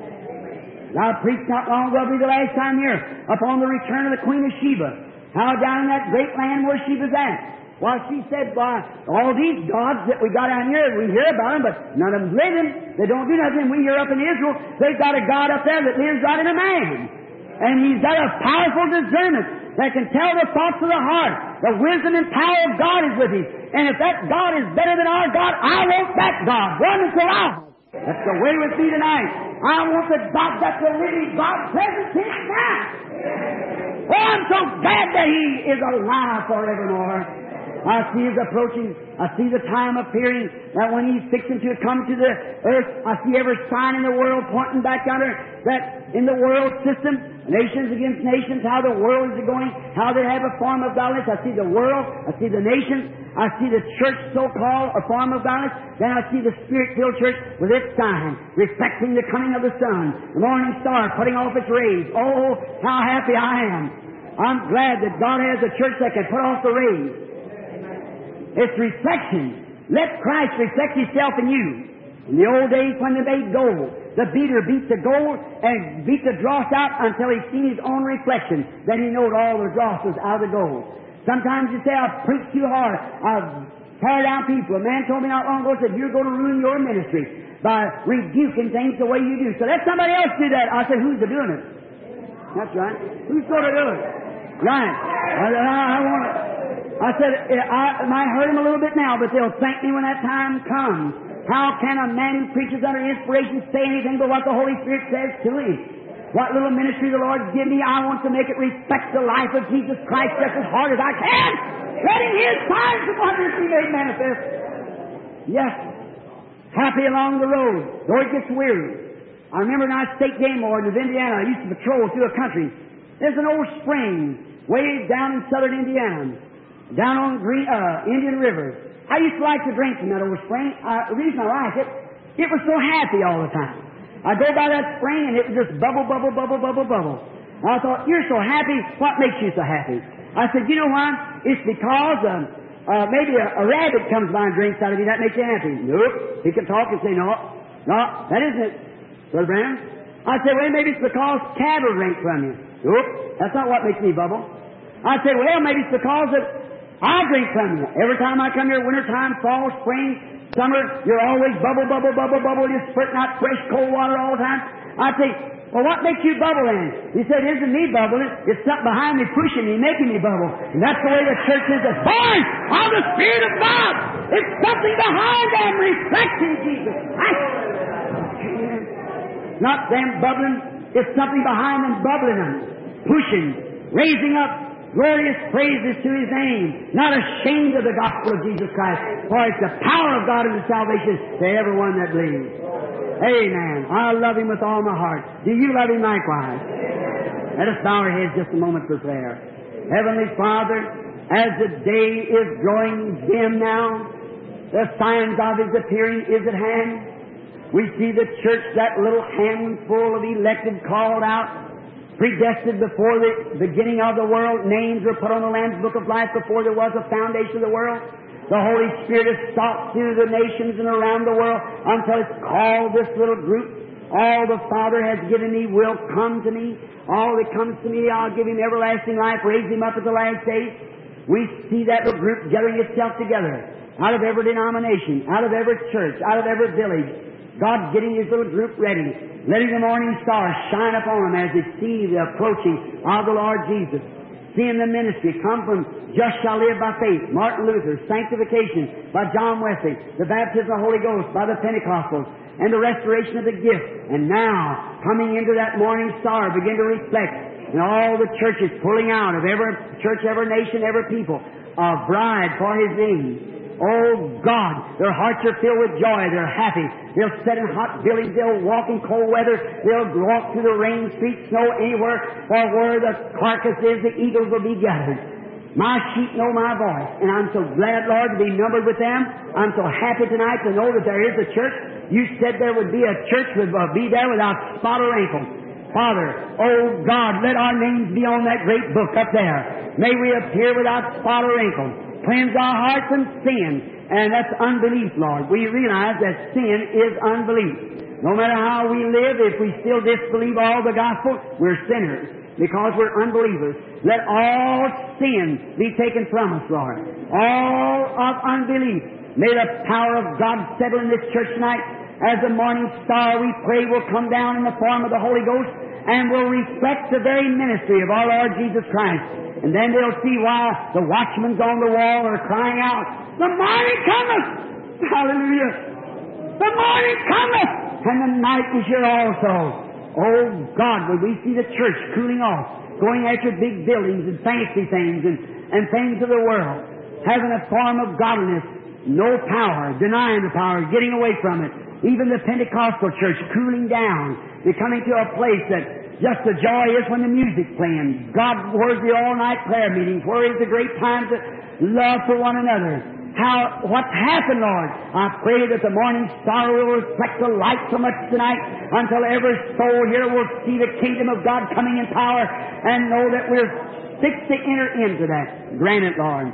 I preached not long ago, the last time here, upon the return of the Queen of Sheba. How down in that great land where she was at. Well, she said, why, all these gods that we got down here, we hear about them, but none of them's living. They don't do nothing. We hear up in Israel, they've got a God up there that lives right in a man. And He's got a powerful discernment that can tell the thoughts of the heart. The wisdom and power of God is with Him. And if that God is better than our God, I want that God. Run until I. That's the way with me tonight. I want the God that's the living God present here now. Oh, I'm so glad that He is alive forevermore. I see He's approaching. I see the time appearing that when He's fixing to come to the earth, I see every sign in the world pointing back under that in the world system, nations against nations, how the world is going, how they have a form of godliness. I see the world, I see the nations, I see the church so-called, a form of godliness. Then I see the Spirit-filled church with its sign, reflecting the coming of the sun, the morning star putting off its rays. Oh, how happy I am. I'm glad that God has a church that can put off the rays. It's reflection. Let Christ reflect Himself in you. In the old days when they made gold, the beater beat the gold and beat the dross out until he'd seen his own reflection. Then he knowed all the dross was out of the gold. Sometimes you say, I've preached too hard. I've tear down people. A man told me not long ago, said, you're going to ruin your ministry by rebuking things the way you do. So let somebody else do that. I said, who's doing it? That's right. Who's going to do it? Right. I said, it might hurt them a little bit now, but they'll thank me when that time comes. How can a man who preaches under inspiration say anything but what the Holy Spirit says to him? What little ministry the Lord give me, I want to make it reflect the life of Jesus Christ just as hard as I can, letting His signs and wonders be made manifest. Yes, happy along the road, though it gets weary. I remember when I was state game warden of Indiana, I used to patrol through a country. There's an old spring way down in southern Indiana, down on Indian River. I used to like to drink from that old spring. The reason I like it, it was so happy all the time. I'd go by that spring and it would just bubble, bubble, bubble, bubble, bubble. And I thought, you're so happy, what makes you so happy? I said, you know why? It's because maybe a rabbit comes by and drinks out of you, that makes you happy. Nope. He can talk and say, no, that isn't it, Brother Branham. I said, well, maybe it's because cattle drink from you. Nope, that's not what makes me bubble. I say, well, maybe it's because that I drink from you. Every time I come here, wintertime, fall, spring, summer, you're always bubble, bubble, bubble, bubble, just spurting out fresh cold water all the time. I say, well, what makes you bubble then? He said, it isn't me bubbling. It's something behind me pushing me, making me bubble. And that's the way the church is. It's born of the Spirit of God. It's something behind them reflecting Jesus. Not them bubbling. It's something behind them bubbling them, pushing, raising up glorious praises to His name, not ashamed of the gospel of Jesus Christ, for it's the power of God unto salvation to everyone that believes. Amen. I love Him with all my heart. Do you love Him likewise? Let us bow our heads just a moment for prayer. Heavenly Father, as the day is growing dim now, the signs of His appearing is at hand. We see the church, that little handful of elected called out, predestined before the beginning of the world. Names were put on the Lamb's Book of Life before there was a foundation of the world. The Holy Spirit has sought through the nations and around the world until it's called this little group. All the Father has given me will come to me. All that comes to me, I'll give him everlasting life, raise him up at the last day. We see that little group gathering itself together out of every denomination, out of every church, out of every village. God getting His little group ready, letting the morning stars shine upon them as they see the approaching of the Lord Jesus. Seeing the ministry come from just shall live by faith, Martin Luther, sanctification by John Wesley, the baptism of the Holy Ghost by the Pentecostals, and the restoration of the gift. And now, coming into that morning star, begin to reflect, and all the churches pulling out of every church, every nation, every people, a bride for His name. Oh God, their hearts are filled with joy. They're happy. They'll sit in hot buildings. They'll walk in cold weather. They'll walk through the rain, street, snow, anywhere. For where the carcass is, the eagles will be gathered. My sheep know my voice. And I'm so glad, Lord, to be numbered with them. I'm so happy tonight to know that there is a church. You said there would be a church would be there without spot or wrinkle. Father, oh God, let our names be on that great book up there. May we appear without spot or wrinkle. Cleanse our hearts from sin, and that's unbelief, Lord. We realize that sin is unbelief. No matter how we live, if we still disbelieve all the gospel, we're sinners because we're unbelievers. Let all sin be taken from us, Lord. All of unbelief. May the power of God settle in this church tonight. As the morning star, we pray, will come down in the form of the Holy Ghost and will reflect the very ministry of our Lord Jesus Christ. And then they'll see why the watchmen on the wall are crying out, the morning cometh! Hallelujah! The morning cometh! And the night is here also. Oh God, when we see the church cooling off, going after big buildings and fancy things and things of the world, having a form of godliness, no power, denying the power, getting away from it. Even the Pentecostal church cooling down, becoming to a place that just the joy is when the music's playing. God, where's the all-night prayer meetings? Where is the great times of love for one another? What's happened, Lord? I pray that the morning star will reflect the light so much tonight until every soul here will see the kingdom of God coming in power and know that we're fixed to enter into that. Grant it, Lord.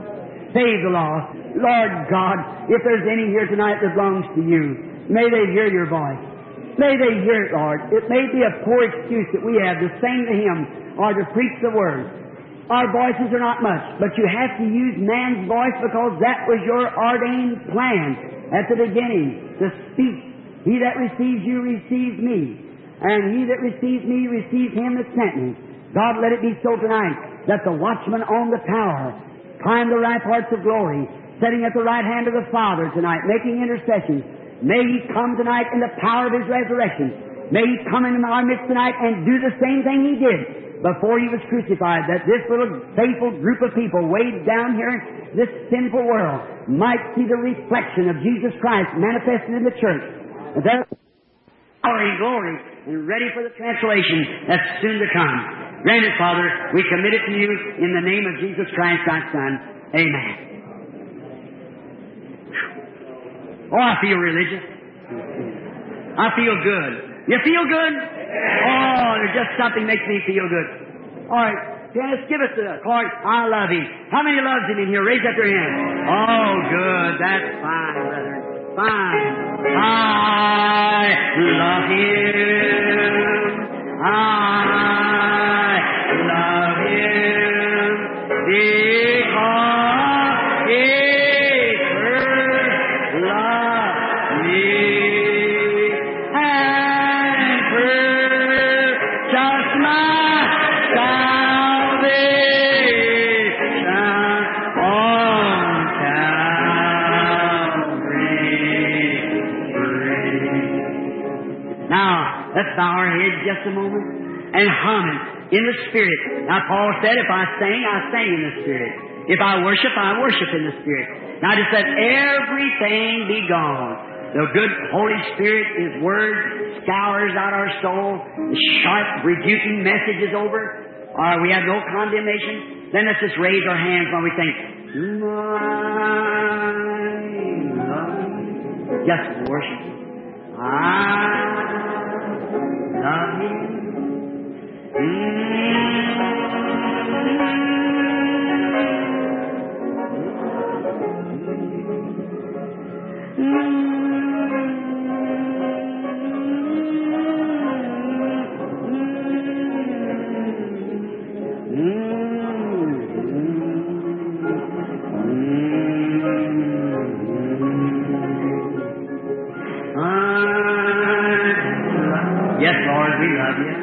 Save the lost. Lord God, if there's any here tonight that belongs to You, may they hear Your voice. May they hear it, Lord. It may be a poor excuse that we have to sing the hymn or to preach the Word. Our voices are not much, but You have to use man's voice because that was Your ordained plan at the beginning, to speak. He that receives You receives Me, and he that receives Me receives Him that sent Me. God, let it be so tonight that the watchman on the tower climb the ramparts of glory, sitting at the right hand of the Father tonight, making intercessions. May He come tonight in the power of His resurrection. May He come in our midst tonight and do the same thing He did before He was crucified, that this little faithful group of people weighed down here in this sinful world might see the reflection of Jesus Christ manifested in the church. And there power and glory and ready for the translation that's soon to come. Grant it, Father. We commit it to You in the name of Jesus Christ, Thy Son. Amen. Oh, I feel religious. I feel good. You feel good? Oh, there's just something makes me feel good. All right, Dennis, give us the chord, I love Him. How many loves Him in here? Raise up your hand. Oh, good. That's fine, brother. Fine. I love Him. I Now, let's bow our heads just a moment and hum it in the Spirit. Now, Paul said, if I sing, I sing in the Spirit. If I worship in the Spirit. Now, just let everything be gone. The good Holy Spirit, His Word, scours out our soul. The sharp, rebuking message is over. We have no condemnation. Then let's just raise our hands when we think, just worship. I love you. Yes, Lord, we love you.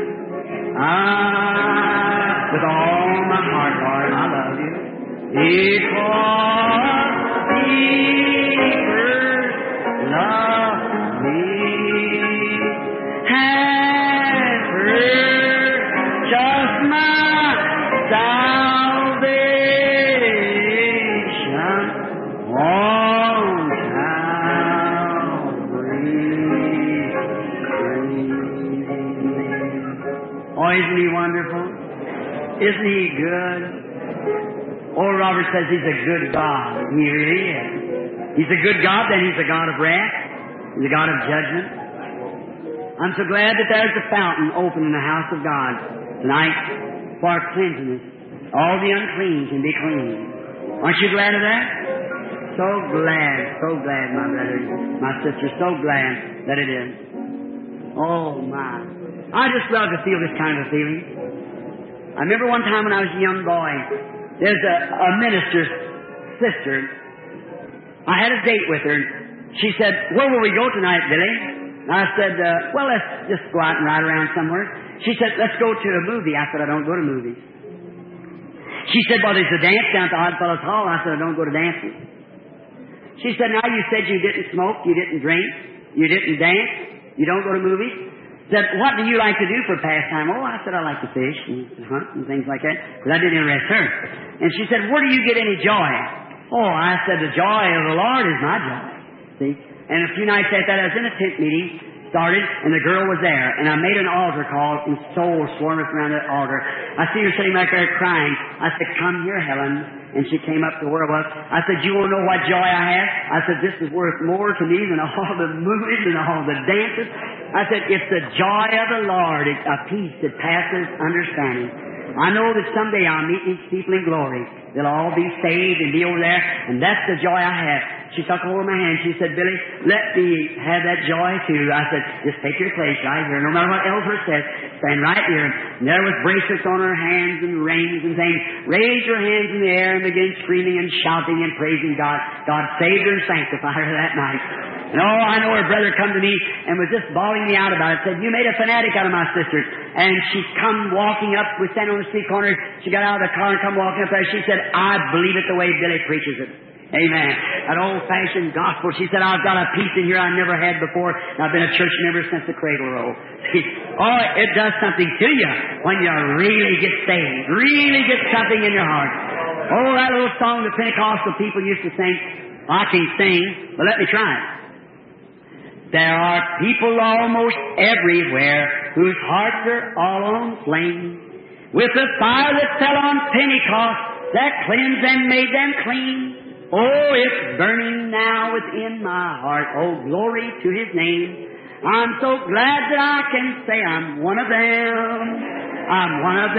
With all my heart, Lord, I love you. Because He first loved me and purchased my salvation on Oh, isn't He wonderful? Isn't He good? Oral Roberts says He's a good God. He really is. He's a good God, then He's a God of wrath. He's a God of judgment. I'm so glad that there's a fountain open in the house of God tonight for cleansing us. All the unclean can be clean. Aren't you glad of that? So glad, my brother, my sister, so glad that it is. Oh, my. I just love to feel this kind of a feeling. I remember one time when I was a young boy, there's a minister's sister. I had a date with her. She said, where will we go tonight, Billy? And I said, well, let's just go out and ride around somewhere. She said, let's go to a movie. I said, I don't go to movies. She said, well, there's a dance down at the Oddfellows Hall. I said, I don't go to dances. She said, now you said you didn't smoke, you didn't drink, you didn't dance, you don't go to movies. Said, what do you like to do for pastime? Oh, I said, I like to fish and hunt and things like that, because that didn't interest her. And she said, where do you get any joy? Oh, I said, the joy of the Lord is my joy. See? And a few nights after that, I was in a tent meeting, started, and the girl was there, and I made an altar call, and souls swarming around that altar. I see her sitting back there crying. I said, come here, Helen. And she came up to where I was. I said, you want to know what joy I have? I said, this is worth more to me than all the movies and all the dances. I said, it's the joy of the Lord. It's a peace that passes understanding. I know that someday I'll meet these people in glory. They'll all be saved and be over there, and that's the joy I have. She took hold of my hand. She said, Billy, let me have that joy too. I said, just take your place right here. No matter what Ellsworth says, stand right here. And there was bracelets on her hands and rings and things. Raise your hands in the air and begin screaming and shouting and praising God. God saved her and sanctified her that night. And oh, I know her brother come to me and was just bawling me out about it. Said, you made a fanatic out of my sister. And she come walking up. We stand on the street corner. She got out of the car and come walking up there. She said, I believe it the way Billy preaches it. Amen. An old-fashioned gospel. She said, I've got a peace in here I never had before. And I've been a church member since the cradle roll. Oh, it does something to you when you really get saved. Really get something in your heart. Oh, that little song the Pentecostal people used to sing. I can't sing, but let me try it. There are people almost everywhere whose hearts are all on flame. With the fire that fell on Pentecost that cleansed and made them clean. Oh, it's burning now within my heart. Oh, glory to His name. I'm so glad that I can say I'm one of them. I'm one of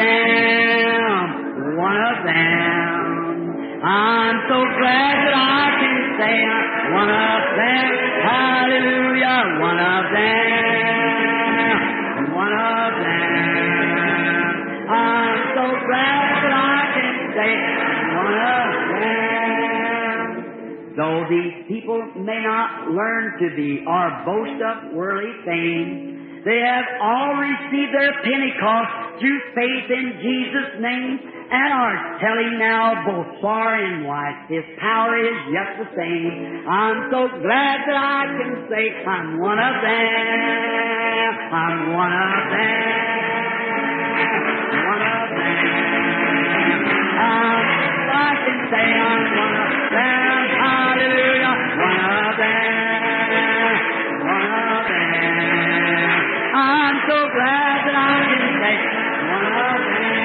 them. One of them. I'm so glad that I can say I'm one of them. Hallelujah. One of them. One of them. I'm so glad that I can say one of them. Though these people may not learn to be or boast of worldly fame, they have all received their Pentecost through faith in Jesus' name and are telling now both far and wide His power is yet the same. I'm so glad that I can say I'm one of them. so glad that I can say one of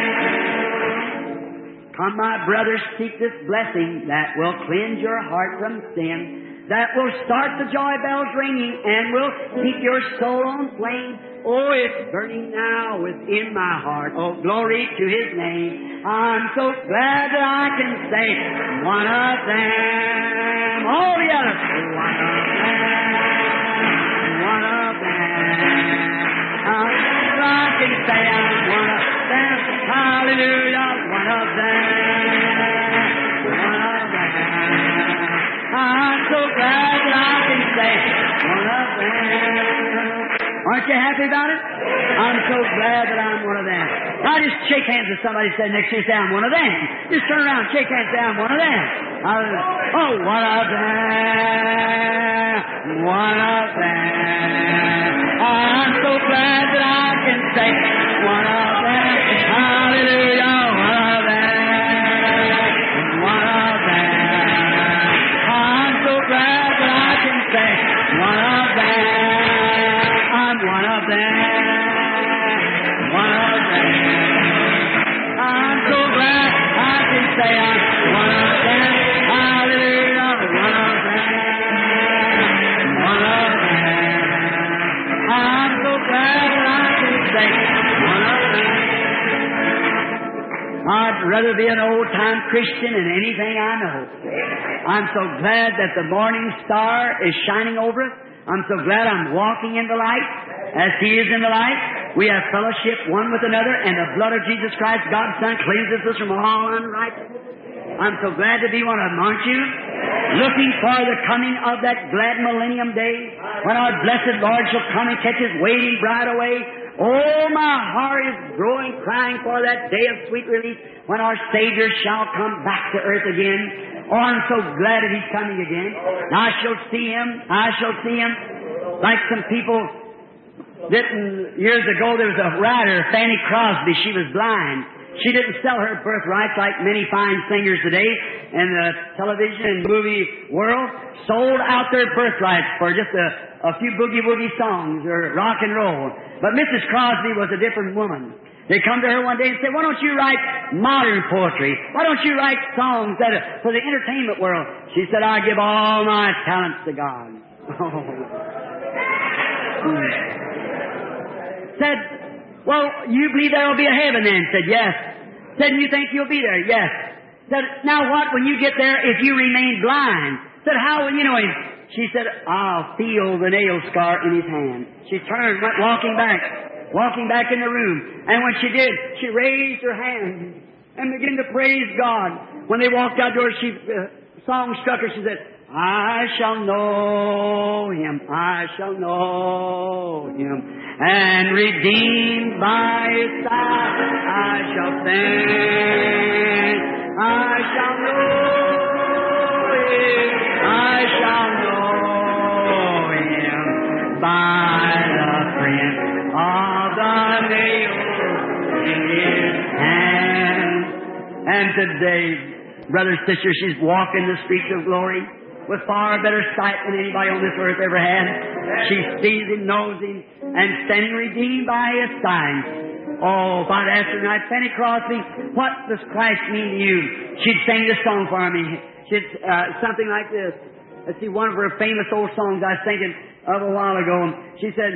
them. Come, my brothers, seek this blessing that will cleanse your heart from sin, that will start the joy bells ringing and will keep your soul on flame. Oh, it's burning now within my heart. Oh, glory to His name. I'm so glad that I can say one of them. All the others. One of them. One of them. I can say I'm one of them. Hallelujah. One of them. One of them. I'm so glad that I can say one of them. Aren't you happy about it? I'm so glad that I'm one of them. Now just shake hands with somebody sitting next to you and say, I'm one of them. Just turn around, shake hands and say, I'm one of them. Oh, one of them. One of them. I'm so glad that I can say one of them. Hallelujah. One of them. One of them. I'm so glad that I can say one of them. I'm one of them. One of them. I'm so glad I can say I'm one of them. Hallelujah. One of them. One of them. I'm so glad that I can say one of them. I'd rather be an old-time Christian than anything I know. I'm so glad that the morning star is shining over us. I'm so glad I'm walking in the light as He is in the light. We have fellowship one with another, and the blood of Jesus Christ, God's Son, cleanses us from all unrighteousness. I'm so glad to be one of them, aren't you? Looking for the coming of that glad millennium day when our blessed Lord shall come and catch His waiting bride away. Oh, my heart is growing, crying for that day of sweet release when our Savior shall come back to earth again. Oh, I'm so glad that He's coming again. I shall see Him. I shall see Him. Like some people years ago, there was a writer, Fanny Crosby. She was blind. She didn't sell her birthrights like many fine singers today in the television and movie world. Sold out their birthrights for just a few boogie-woogie songs or rock and roll. But Mrs. Crosby was a different woman. They come to her one day and say, why don't you write modern poetry? Why don't you write songs that are for the entertainment world? She said, I give all my talents to God. Said, well, you believe there will be a heaven then? Said, yes. Said, you think you'll be there? Yes. Said, now what when you get there if you remain blind? Said, how will you know Him? She said, I'll feel the nail scar in His hand. She turned, went walking back in the room. And when she did, she raised her hand and began to praise God. When they walked outdoors, song struck her. She said, I shall know Him, I shall know Him, and redeemed by His side I shall stand. I shall know Him, I shall know Him by the print of the nail in His hand. And today, brother, sister, she's walking the streets of glory with far better sight than anybody on this earth ever had. She sees Him, knows Him, and standing redeemed by His sign. Oh, if I'd asked her tonight, Fanny Crosby, what does Christ mean to you? She'd sing this song for me. She'd something like this. Let's see, one of her famous old songs I was thinking of a while ago. She said,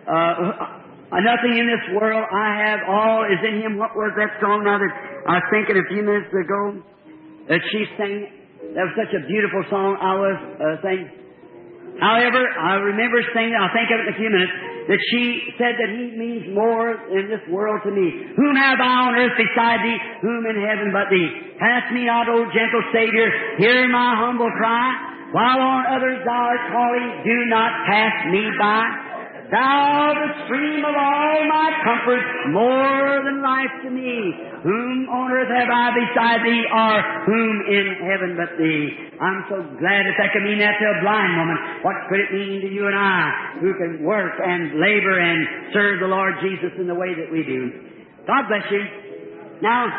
nothing in this world I have, all is in Him. What word that song now that I was thinking a few minutes ago that she sang. That was such a beautiful song I was singing. However, I remember singing, I'll think of it in a few minutes, that she said that He means more in this world to me. Whom have I on earth beside Thee? Whom in heaven but Thee? Pass me not, O gentle Savior, hear my humble cry. While on others Thou art calling, do not pass me by. Thou, the stream of all my comfort, more than life to me. Whom on earth have I beside Thee, or whom in heaven but Thee? I'm so glad if that could mean that to a blind woman. What could it mean to you and I, who can work and labor and serve the Lord Jesus in the way that we do? God bless you. Now,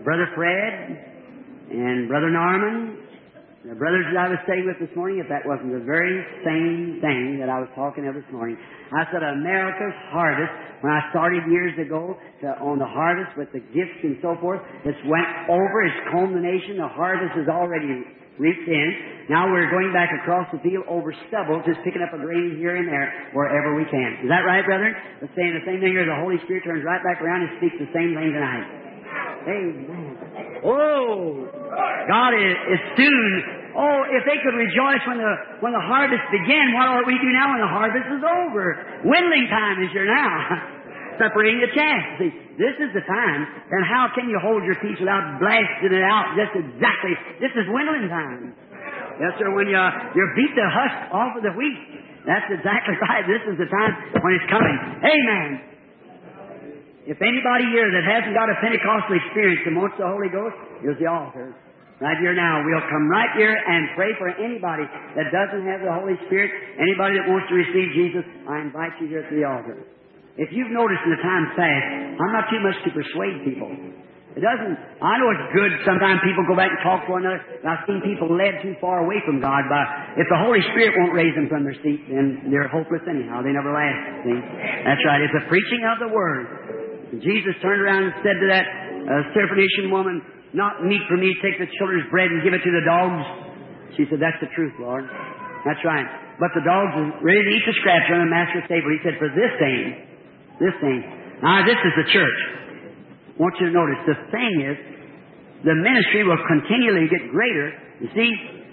Brother Fred and Brother Norman, the brothers that I was staying with this morning, if that wasn't the very same thing that I was talking of this morning. I said America's harvest, when I started years ago on the harvest with the gifts and so forth, it's went over, it's culmination, the harvest is already reached in. Now we're going back across the field over stubble, just picking up a grain here and there wherever we can. Is that right, brethren? It's saying the same thing here. The Holy Spirit turns right back around and speaks the same thing tonight. Amen. Oh, God is soon. Oh, if they could rejoice when the harvest began, what are we do now when the harvest is over? Whittling time is here now. Separating the chaff. See, this is the time. And how can you hold your peace without blasting it out? Just exactly. This is whittling time. Yes, sir. When you beat the husk off of the wheat. That's exactly right. This is the time when it's coming. Amen. If anybody here that hasn't got a Pentecostal experience and wants the Holy Ghost, here's the altar. Right here now. We'll come right here and pray for anybody that doesn't have the Holy Spirit, anybody that wants to receive Jesus. I invite you here to the altar. If you've noticed in the time past, I'm not too much to persuade people. It doesn't. I know it's good. Sometimes people go back and talk to one another. And I've seen people led too far away from God by, if the Holy Spirit won't raise them from their seat, then they're hopeless anyhow. They never last. See? That's right. It's the preaching of the Word. Jesus turned around and said to that Syrophoenician woman, "Not meet for me to take the children's bread and give it to the dogs." She said, "That's the truth, Lord." That's right. But the dogs are ready to eat the scraps on the Master's table. He said, "For this thing. Now, this is the church. I want you to notice, the thing is, the ministry will continually get greater. You see,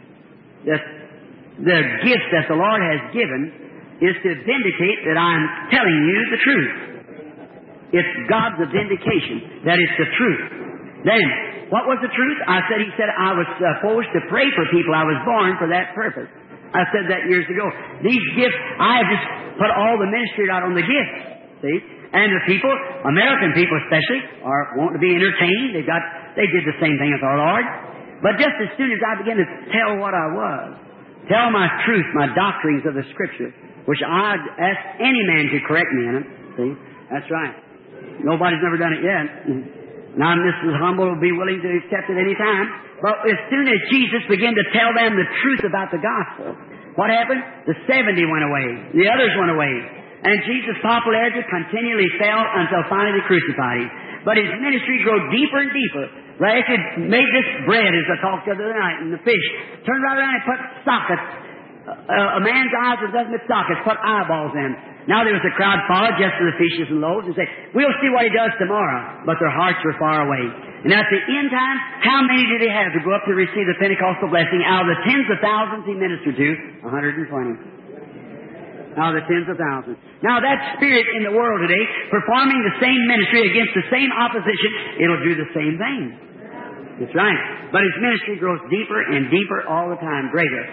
the gift that the Lord has given is to vindicate that I'm telling you the truth. It's God's vindication that it's the truth. Then, what was the truth? He said, I was supposed to pray for people. I was born for that purpose. I said that years ago. These gifts, I have just put all the ministry out on the gifts. See? And the people, American people especially, are wanting to be entertained. They did the same thing as our Lord. But just as soon as I began to tell what I was, tell my truth, my doctrines of the Scripture, which I'd ask any man to correct me in it. See? That's right. Nobody's never done it yet. Now, Mrs. Humble will be willing to accept it any time. But as soon as Jesus began to tell them the truth about the gospel, what happened? The 70 went away. The others went away. And Jesus' popularity continually fell until finally they crucified him. But his ministry grew deeper and deeper. Right? He made this bread, as I talked the other night, and the fish. Turned right around and put sockets. A man's eyes that doesn't fit sockets, put eyeballs in. Now there was a crowd followed just for the fishes and loaves and said, "We'll see what he does tomorrow." But their hearts were far away. And at the end time, how many did he have to go up to receive the Pentecostal blessing? Out of the tens of thousands he ministered to, 120. Out of the tens of thousands. Now that spirit in the world today, performing the same ministry against the same opposition, it'll do the same thing. That's right. But his ministry grows deeper and deeper all the time, greater.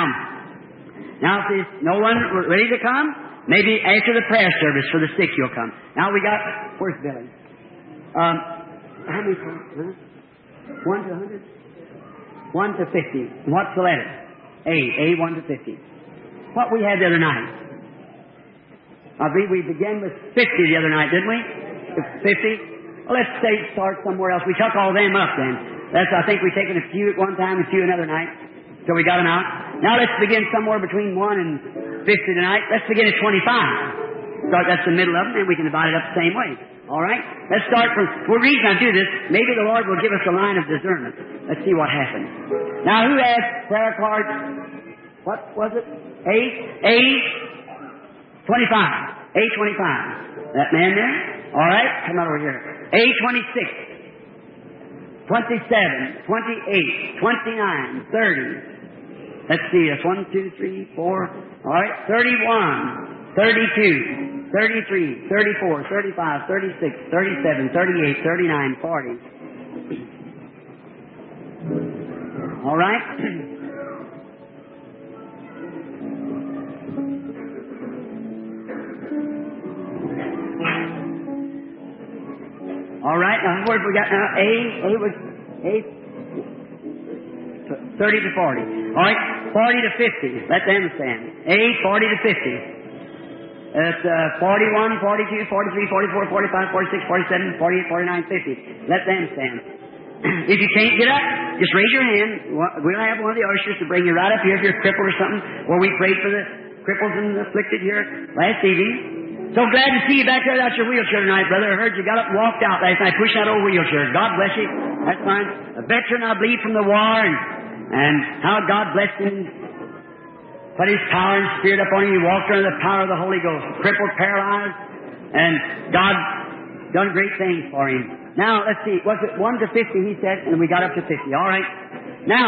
Now if there's no one ready to come, maybe after the prayer service for the sick you'll come. Now we got, where's Billy? How many times? 1 to 100? 1 to 50. What's the letter? A 1 to 50. What we had the other night? I believe we began with 50 the other night, didn't we? 50? Well, let's start somewhere else. We took all them up then. I think we've taken a few at one time and a few another night. So we got them out. Now let's begin somewhere between 1 and 50 tonight. Let's begin at 25. That's the middle of them, and we can divide it up the same way. All right? Let's start from... Well, the reason I do this, maybe the Lord will give us a line of discernment. Let's see what happens. Now, who has prayer cards? What was it? A 25. A 25. That man there? All right? Come on over here. A 26. 27, 28, 29, 30. Let's see, that's 1, 2, 3, 4. All right, 31, 32, 33, 34, 35, 36, 37, 38, 39, 40. All right? All right, now what have we got now? A was 30 to 40. All right, 40 to 50. Let them stand. A 40 to 50. That's 41, 42, 43, 44, 45, 46, 47, 48, 49, 50. Let them stand. If you can't get up, just raise your hand. We'll have one of the ushers to bring you right up here if you're crippled or something, or we prayed for the cripples and the afflicted here last evening. So glad to see you back there without your wheelchair tonight, brother. I heard you got up and walked out last night, pushing that old wheelchair. God bless you. That's fine. A veteran, I believe, from the war, and how God blessed him, put His power and Spirit upon him. He walked under the power of the Holy Ghost, crippled, paralyzed, and God done great things for him. Now, let's see. Was it 1 to 50, he said, and we got up to 50. All right. Now,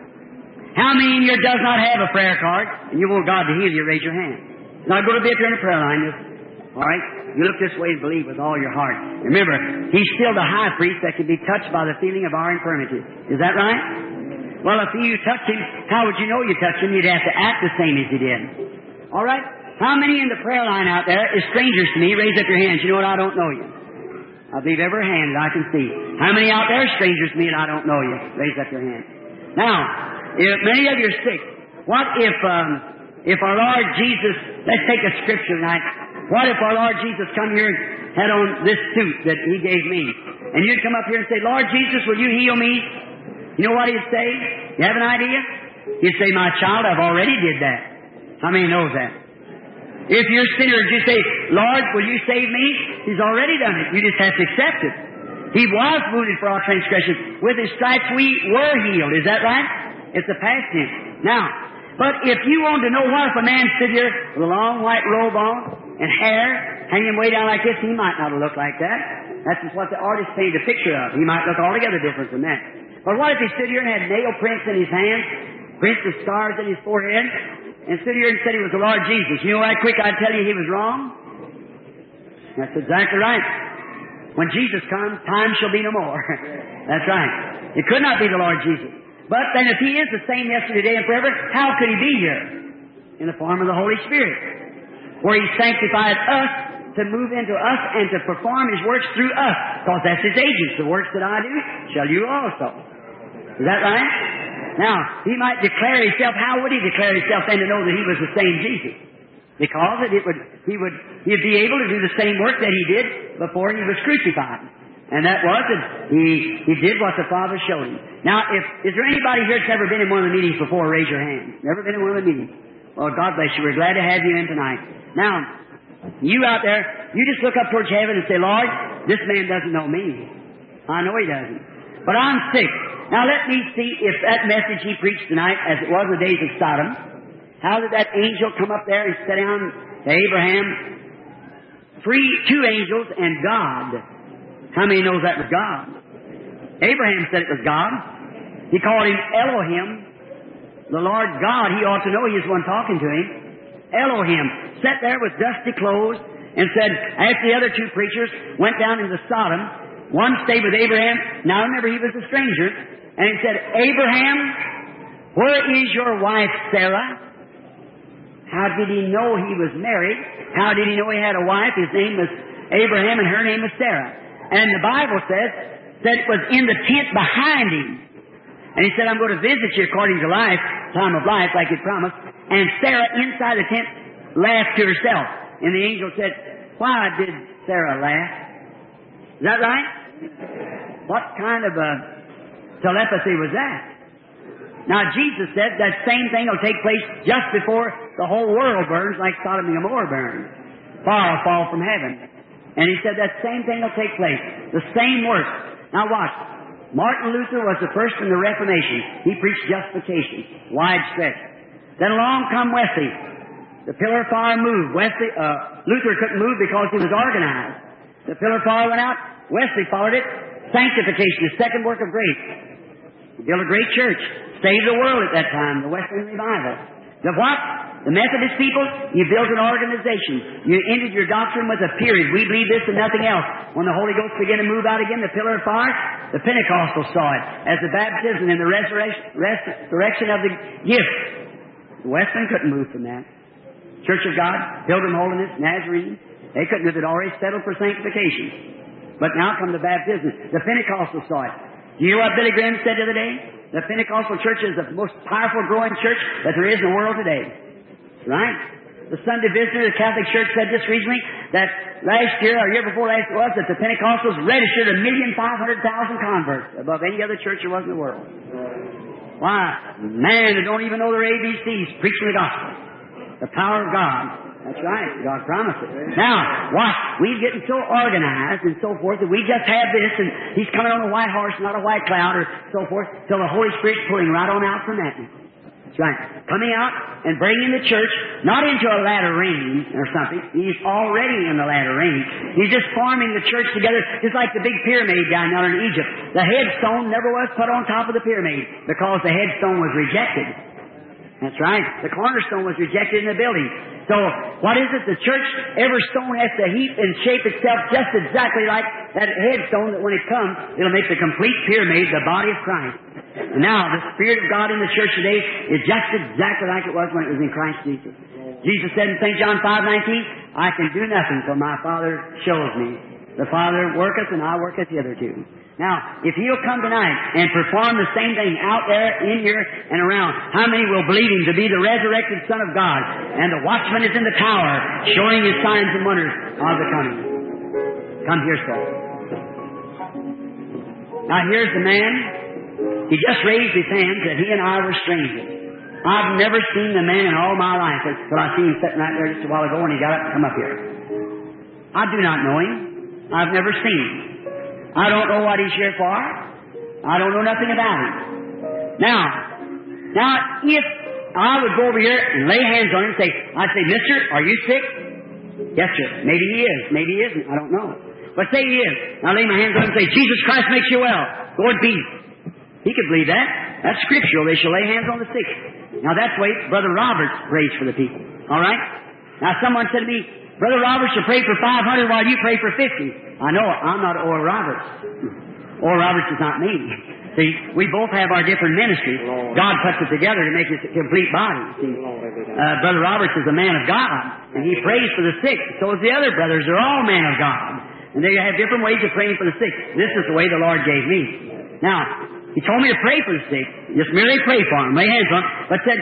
how many in here does not have a prayer card, and you want God to heal you? Raise your hand. Now, go to be up here in the prayer line. All right? You look this way and believe with all your heart. Remember, He's still the high priest that can be touched by the feeling of our infirmities. Is that right? Well, if you touch Him, how would you know you touched Him? You'd have to act the same as He did. All right? How many in the prayer line out there is strangers to me? Raise up your hands. You know what? I don't know you. I believe every hand that I can see. How many out there are strangers to me and I don't know you? Raise up your hand. Now, if many of you are sick, what if our Lord Jesus, let's take a scripture tonight. What if our Lord Jesus come here and had on this suit that He gave me? And you'd come up here and say, Lord Jesus, will you heal me? You know what He'd say? You have an idea? He'd say, my child, I've already did that. How many knows that? If you're sinners, you say, Lord, will you save me? He's already done it. You just have to accept it. He was wounded for our transgressions. With His stripes we were healed. Is that right? It's a past tense. Now, but if you want to know what if a man stood here with a long white robe on and hair hanging way down like this, he might not look like that. That's just what the artist painted a picture of. He might look altogether different from that. But what if he stood here and had nail prints in his hands, prints of scars in his forehead, and stood here and said He was the Lord Jesus? You know right quick I'd tell you he was wrong? That's exactly right. When Jesus comes, time shall be no more. That's right. It could not be the Lord Jesus. But then if He is the same yesterday, today, and forever, how could He be here? In the form of the Holy Spirit. Where He sanctified us to move into us and to perform His works through us. Because that's His agents. The works that I do shall you also. Is that right? Now, He might declare Himself. How would He declare Himself then to know that He was the same Jesus? Because He'd be able to do the same work that He did before He was crucified. And that was that He did what the Father showed Him. Now, is there anybody here that's ever been in one of the meetings before? Raise your hand. Never been in one of the meetings? Well, God bless you. We're glad to have you in tonight. Now, you out there, you just look up towards heaven and say, Lord, this man doesn't know me. I know he doesn't. But I'm sick. Now let me see if that message he preached tonight, as it was in the days of Sodom, how did that angel come up there and sit down to Abraham? Two angels and God. How many knows that was God? Abraham said it was God. He called Him Elohim, the Lord God. He ought to know He was the one talking to him. Elohim sat there with dusty clothes and said, after the other two preachers went down into Sodom, one stayed with Abraham. Now remember, he was a stranger. And he said, Abraham, where is your wife Sarah? How did he know he was married? How did he know he had a wife? His name was Abraham and her name was Sarah. And the Bible says that it was in the tent behind him. And he said, I'm going to visit you according to time of life, like He promised. And Sarah inside the tent laughed to herself. And the angel said, why did Sarah laugh? Is that right? What kind of a telepathy was that? Now, Jesus said that same thing will take place just before the whole world burns like Sodom and Gomorrah burned. Fire will fall from heaven. And He said that same thing will take place. The same works. Now watch. Martin Luther was the first in the Reformation. He preached justification, widespread. Then along come Wesley. The pillar of fire moved. Luther couldn't move because he was organized. The pillar of fire went out. Wesley followed it. Sanctification, the second work of grace. He built a great church. Saved the world at that time, the Wesleyan Revival. The what? The Methodist people, you built an organization. You ended your doctrine with a period. We believe this and nothing else. When the Holy Ghost began to move out again, the pillar of fire, the Pentecostals saw it as the baptism and the resurrection of the gift. The Wesleyan couldn't move from that. Church of God, Pilgrim Holiness, Nazarene, they couldn't have it already settled for sanctification. But now come the baptism. The Pentecostals saw it. Do you know what Billy Graham said the other day? The Pentecostal church is the most powerful growing church that there is in the world today. Right? The Sunday Visitor, the Catholic Church said this recently, that last year, or year before last it was, that the Pentecostals registered 1,500,000 converts above any other church there was in the world. Why? Man that don't even know their ABCs preaching the gospel. The power of God. That's right. God promised it. Now, watch. We're getting so organized and so forth that we just have this, and He's coming on a white horse, not a white cloud, or so forth, till the Holy Spirit's pulling right on out from that. That's right. Coming out and bringing the church, not into a latter rain or something. He's already in the latter rain. He's just forming the church together, just like the big pyramid down there in Egypt. The headstone never was put on top of the pyramid because the headstone was rejected. That's right. The cornerstone was rejected in the building. So, what is it? The church, every stone has to heap and shape itself just exactly like that headstone that when it comes, it'll make the complete pyramid, the body of Christ. And now, the Spirit of God in the church today is just exactly like it was when it was in Christ Jesus. Jesus said in St. John 5:19, I can do nothing till my Father shows me. The Father worketh and I worketh hitherto. Now, if He'll come tonight and perform the same thing out there, in here, and around, how many will believe Him to be the resurrected Son of God? And the watchman is in the tower, showing His signs and wonders of the coming. Come here, sir. Now, here's the man. He just raised his hands that he and I were strangers. I've never seen the man in all my life until I seen him sitting right there just a while ago when he got up to come up here. I do not know him. I've never seen him. I don't know what he's here for. I don't know nothing about him. Now, if I would go over here and lay hands on him and I'd say, Mister, are you sick? Yes, sir. Maybe he is. Maybe he isn't. I don't know. But say he is. Now lay my hands on him and say, Jesus Christ makes you well. Go in peace. He could believe that. That's scriptural. They shall lay hands on the sick. Now that's the way Brother Roberts prays for the people. All right? Now someone said to me, Brother Roberts should pray for 500 while you pray for 50. I know I'm not Oral Roberts. Oral Roberts is not me. See, we both have our different ministries. God puts it together to make it a complete body. See, Brother Roberts is a man of God, and he prays for the sick. So is the other brothers. They're all men of God. And they have different ways of praying for the sick. This is the way the Lord gave me. Now, He told me to pray for the sick. Just merely pray for them, lay hands on them. But said,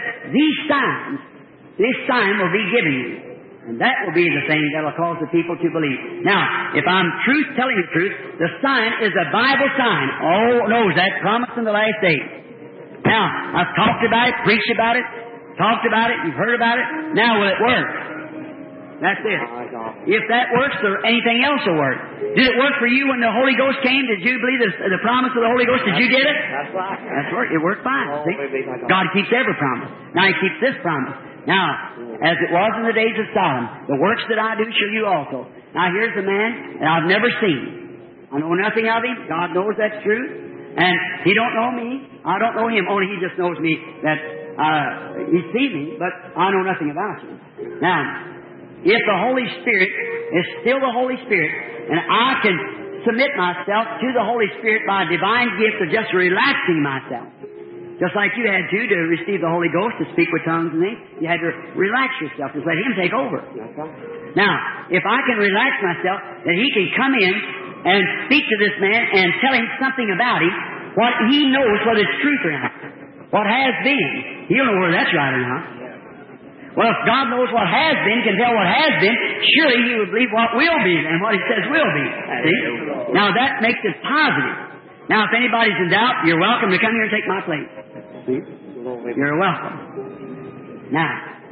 this sign will be given you. And that will be the thing that will cause the people to believe. Now, if I'm telling the truth, the sign is a Bible sign. All knows that, promised in the last days. Now, I've talked about it, preached about it, you've heard about it. Now will it work? That's it. If that works, or anything else will work. Did it work for you when the Holy Ghost came? Did you believe the promise of the Holy Ghost? Did you get it? That's right. That's right. It worked fine. See? God keeps every promise. Now He keeps this promise. Now, as it was in the days of Sodom, the works that I do shall you also. Now here's the man that I've never seen. I know nothing of him. God knows that's true. And he don't know me. I don't know him. Only he just knows me that he sees me, but I know nothing about you. Now, if the Holy Spirit is still the Holy Spirit, and I can submit myself to the Holy Spirit by a divine gift of just relaxing myself, just like you had to receive the Holy Ghost, to speak with tongues and things, you had to relax yourself, just let Him take over. Now, if I can relax myself, then He can come in and speak to this man and tell him something about him, what he knows, whether it's truth or not. What has been. He'll know whether that's right or not. Well, if God knows what has been, can tell what has been, surely He would believe what will be and what He says will be. See? Now that makes it positive. Now if anybody's in doubt, you're welcome to come here and take my place. See? You're welcome. Now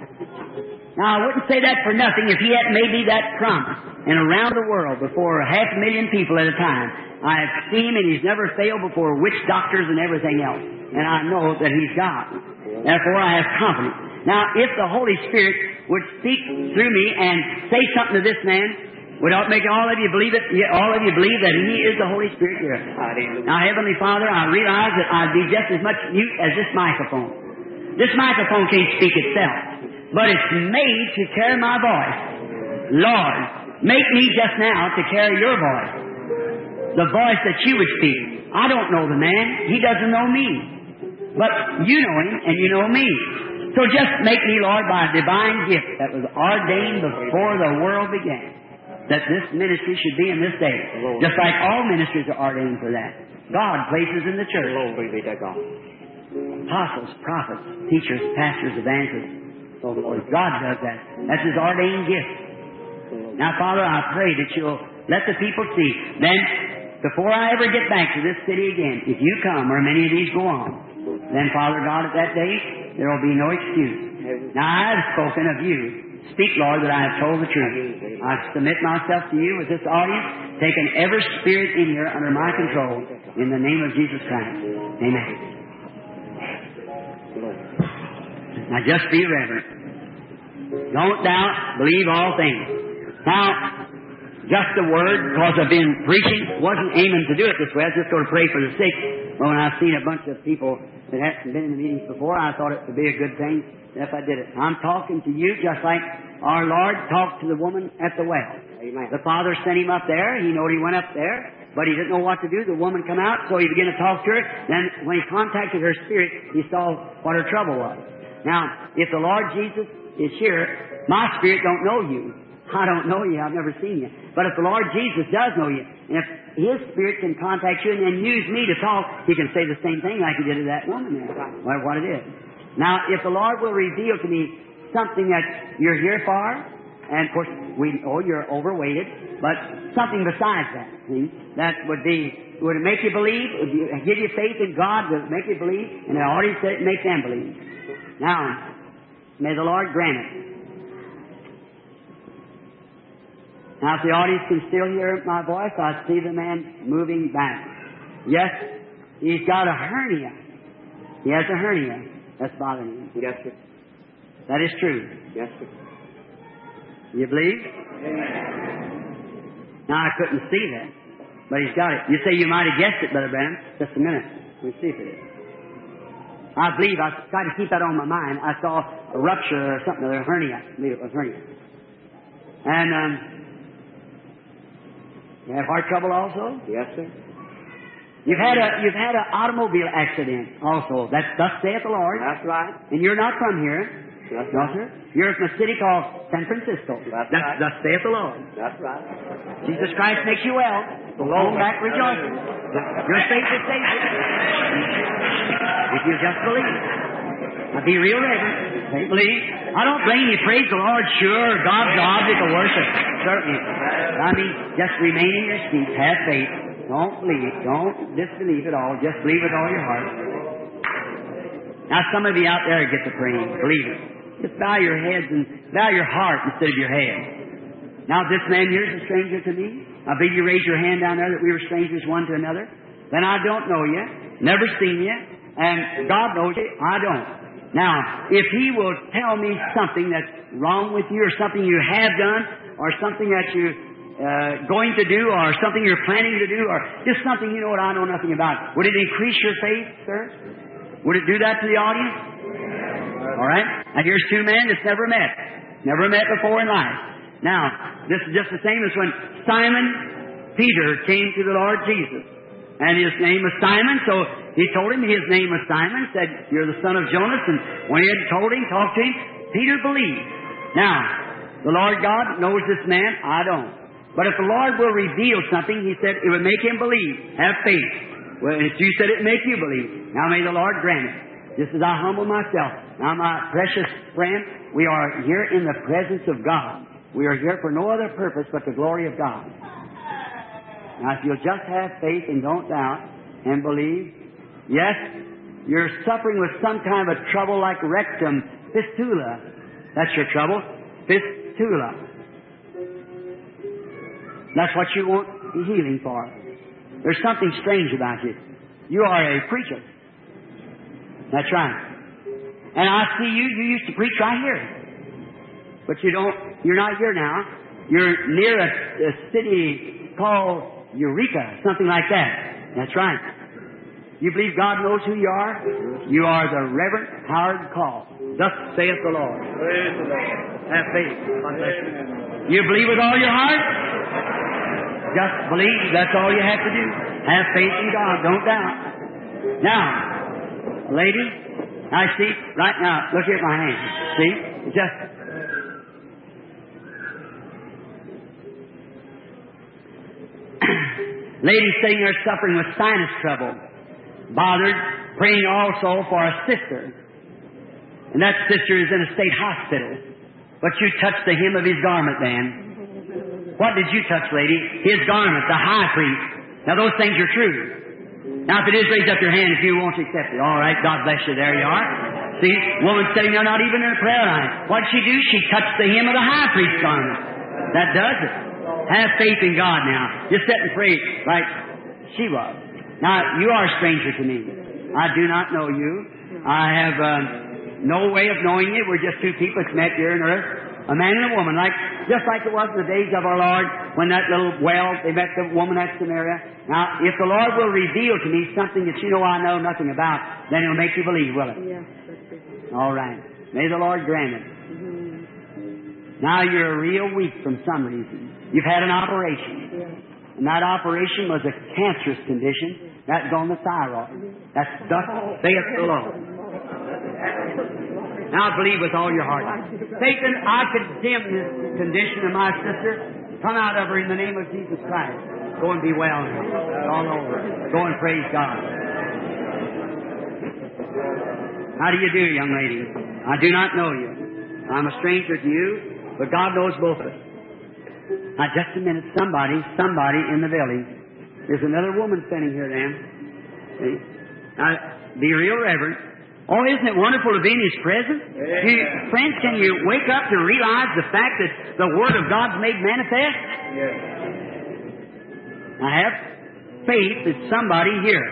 I wouldn't say that for nothing if He had made me that promise. And around the world, before 500,000 people at a time, I have seen Him, and He's never failed before witch doctors and everything else. And I know that He's God. Therefore I have confidence. Now, if the Holy Spirit would speak through me and say something to this man, would make all of you believe it? All of you believe that He is the Holy Spirit here. Now, Heavenly Father, I realize that I'd be just as much mute as this microphone. This microphone can't speak itself, but it's made to carry my voice. Lord, make me just now to carry your voice, the voice that you would speak. I don't know the man. He doesn't know me. But you know him, and you know me. So just make me, Lord, by a divine gift that was ordained before the world began, that this ministry should be in this day. Just like all ministries are ordained for that. God places in the church apostles, prophets, teachers, pastors, evangelists, So God does that. That's His ordained gift. Now, Father, I pray that You'll let the people see. Then, before I ever get back to this city again, if You come, or many of these go on, then, Father God, at that day, there will be no excuse. Now, I have spoken of You. Speak, Lord, that I have told the truth. I submit myself to You with this audience, taking every spirit in here under my control, in the name of Jesus Christ. Amen. Now, just be reverent. Don't doubt, believe all things. Now, just a word, because I've been preaching, wasn't aiming to do it this way. I was just going to pray for the sick. But when I've seen a bunch of people that hadn't been in the meetings before, I thought it would be a good thing if I did it. I'm talking to you just like our Lord talked to the woman at the well. Amen. The Father sent Him up there. He knew He went up there, but He didn't know what to do. The woman come out, so He began to talk to her. Then when He contacted her spirit, He saw what her trouble was. Now, if the Lord Jesus is here, my spirit don't know You. I don't know You. I've never seen You. But if the Lord Jesus does know You, and if His Spirit can contact you and then use me to talk, He can say the same thing like He did to that woman there. What it is. Now, if the Lord will reveal to me something that you're here for, and of course we know you're overweighted, but something besides that, see, that would it make you believe? Would you give you faith in God? Would it make you believe? And I already said it, make them believe. Now, may the Lord grant it. Now, if the audience can still hear my voice, I see the man moving back. Yes, he's got a hernia. He has a hernia that's bothering him. Yes, sir. That is true. Yes, sir. You believe? Amen. Now, I couldn't see that, but he's got it. You say you might have guessed it, Brother Branham. Just a minute. We'll see if it is. I believe, I tried to keep that on my mind. I saw a rupture or something, a hernia. I believe it was hernia. And, you have heart trouble also? Yes, sir. You've had an automobile accident also. Thus saith the Lord. That's right. And you're not from here. That's No, right. sir. You're from a city called San Francisco. That's right. Thus saith the Lord. That's right. Jesus Christ makes you well. Go home back rejoicing. Your faith is saved. If you just believe. Now be real reverent. Say believe. I don't blame you. Praise the Lord. Sure, God's the object of worship. Certainly. I mean, just remain in your seat. Have faith. Don't believe. Don't disbelieve at all. Just believe with all your heart. Now, some of you out there get to praying. Believe it. Just bow your heads and bow your heart instead of your head. Now, this man here is a stranger to me. I believe you raised your hand down there that we were strangers one to another. Then I don't know you. Never seen you. And God knows you. I don't. Now, if He will tell me something that's wrong with you or something you have done or something that you're going to do or something you're planning to do or just something you know what I know nothing about, would it increase your faith, sir? Would it do that to the audience? All right. Now, here's two men that's never met before in life. Now, this is just the same as when Simon Peter came to the Lord Jesus. And his name was Simon, so he told him his name was Simon, said, you're the son of Jonas, and when he had told him, talked to him, Peter believed. Now, the Lord God knows this man, I don't. But if the Lord will reveal something, He said it would make him believe, have faith. Well, if you said it would make you believe, now may the Lord grant it. Just as I humble myself. Now, my precious friend, we are here in the presence of God. We are here for no other purpose but the glory of God. Now, if you'll just have faith and don't doubt and believe, yes, you're suffering with some kind of a trouble like rectum fistula. That's your trouble. Fistula. That's what you want the healing for. There's something strange about you. You are a preacher. That's right. And I see you used to preach right here. But you're not here now. You're near a city called Eureka, something like that. That's right. You believe God knows who you are? You are the Reverend Howard Call. Thus saith the Lord. Praise the Lord. Have faith. You believe with all your heart? Just believe. That's all you have to do. Have faith in God. Don't doubt. Now, lady, I see, right now, look here at my hand. See? Just... Lady sitting there suffering with sinus trouble. Bothered, praying also for a sister. And that sister is in a state hospital. But you touched the hem of his garment, then. What did you touch, lady? His garment, the high priest. Now, those things are true. Now, if it is, raise up your hand if you won't accept it. All right, God bless you. There you are. See, woman sitting there, not even in a prayer line. What did she do? She touched the hem of the high priest's garment. That does it. Have faith in God now. Just sit and pray like she was. Now, you are a stranger to me. I do not know you. I have no way of knowing you. We're just two people that's met here on earth. A man and a woman, just like it was in the days of our Lord when that little well, they met the woman at Samaria. Now, if the Lord will reveal to me something that you know I know nothing about, then it'll make you believe, will it? Yes. All right. May the Lord grant it. Now you're real weak from some reason. You've had an operation. And that operation was a cancerous condition. That's on the thyroid. That's thus saith the Lord. Now believe with all your heart. Satan, I condemn this condition of my sister. Come out of her in the name of Jesus Christ. Go and be well now. It's all over. Go and praise God. How do you do, young lady? I do not know you. I'm a stranger to you, but God knows both of us. Now, just a minute. Somebody in the village. There's another woman standing here, then. See? Now, be real reverent. Oh, isn't it wonderful to be in His presence? Friends, can you wake up to realize the fact that the Word of God's made manifest? Yes. I have faith that somebody here.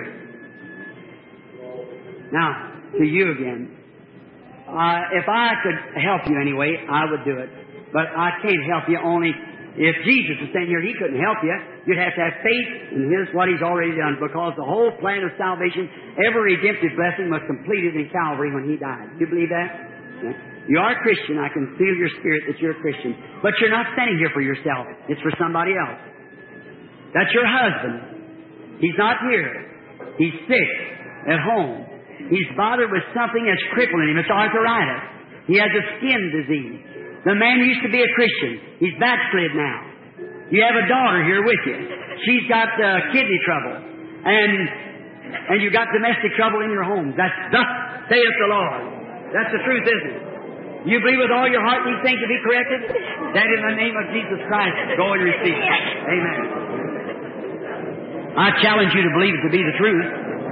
Now, to you again. If I could help you anyway, I would do it. But I can't help you only if Jesus was standing here, He couldn't help you. You'd have to have faith in what He's already done, because the whole plan of salvation, every redemptive blessing was completed in Calvary when He died. Do you believe that? Yeah. You are a Christian. I can feel your spirit that you're a Christian. But you're not standing here for yourself. It's for somebody else. That's your husband. He's not here. He's sick at home. He's bothered with something that's crippling him. It's arthritis. He has a skin disease. The man used to be a Christian. He's backslid now. You have a daughter here with you. She's got kidney trouble. And you got domestic trouble in your home. That's thus saith the Lord. That's the truth, isn't it? You believe with all your heart these things to be corrected? That in the name of Jesus Christ, go and receive it. Amen. I challenge you to believe it to be the truth.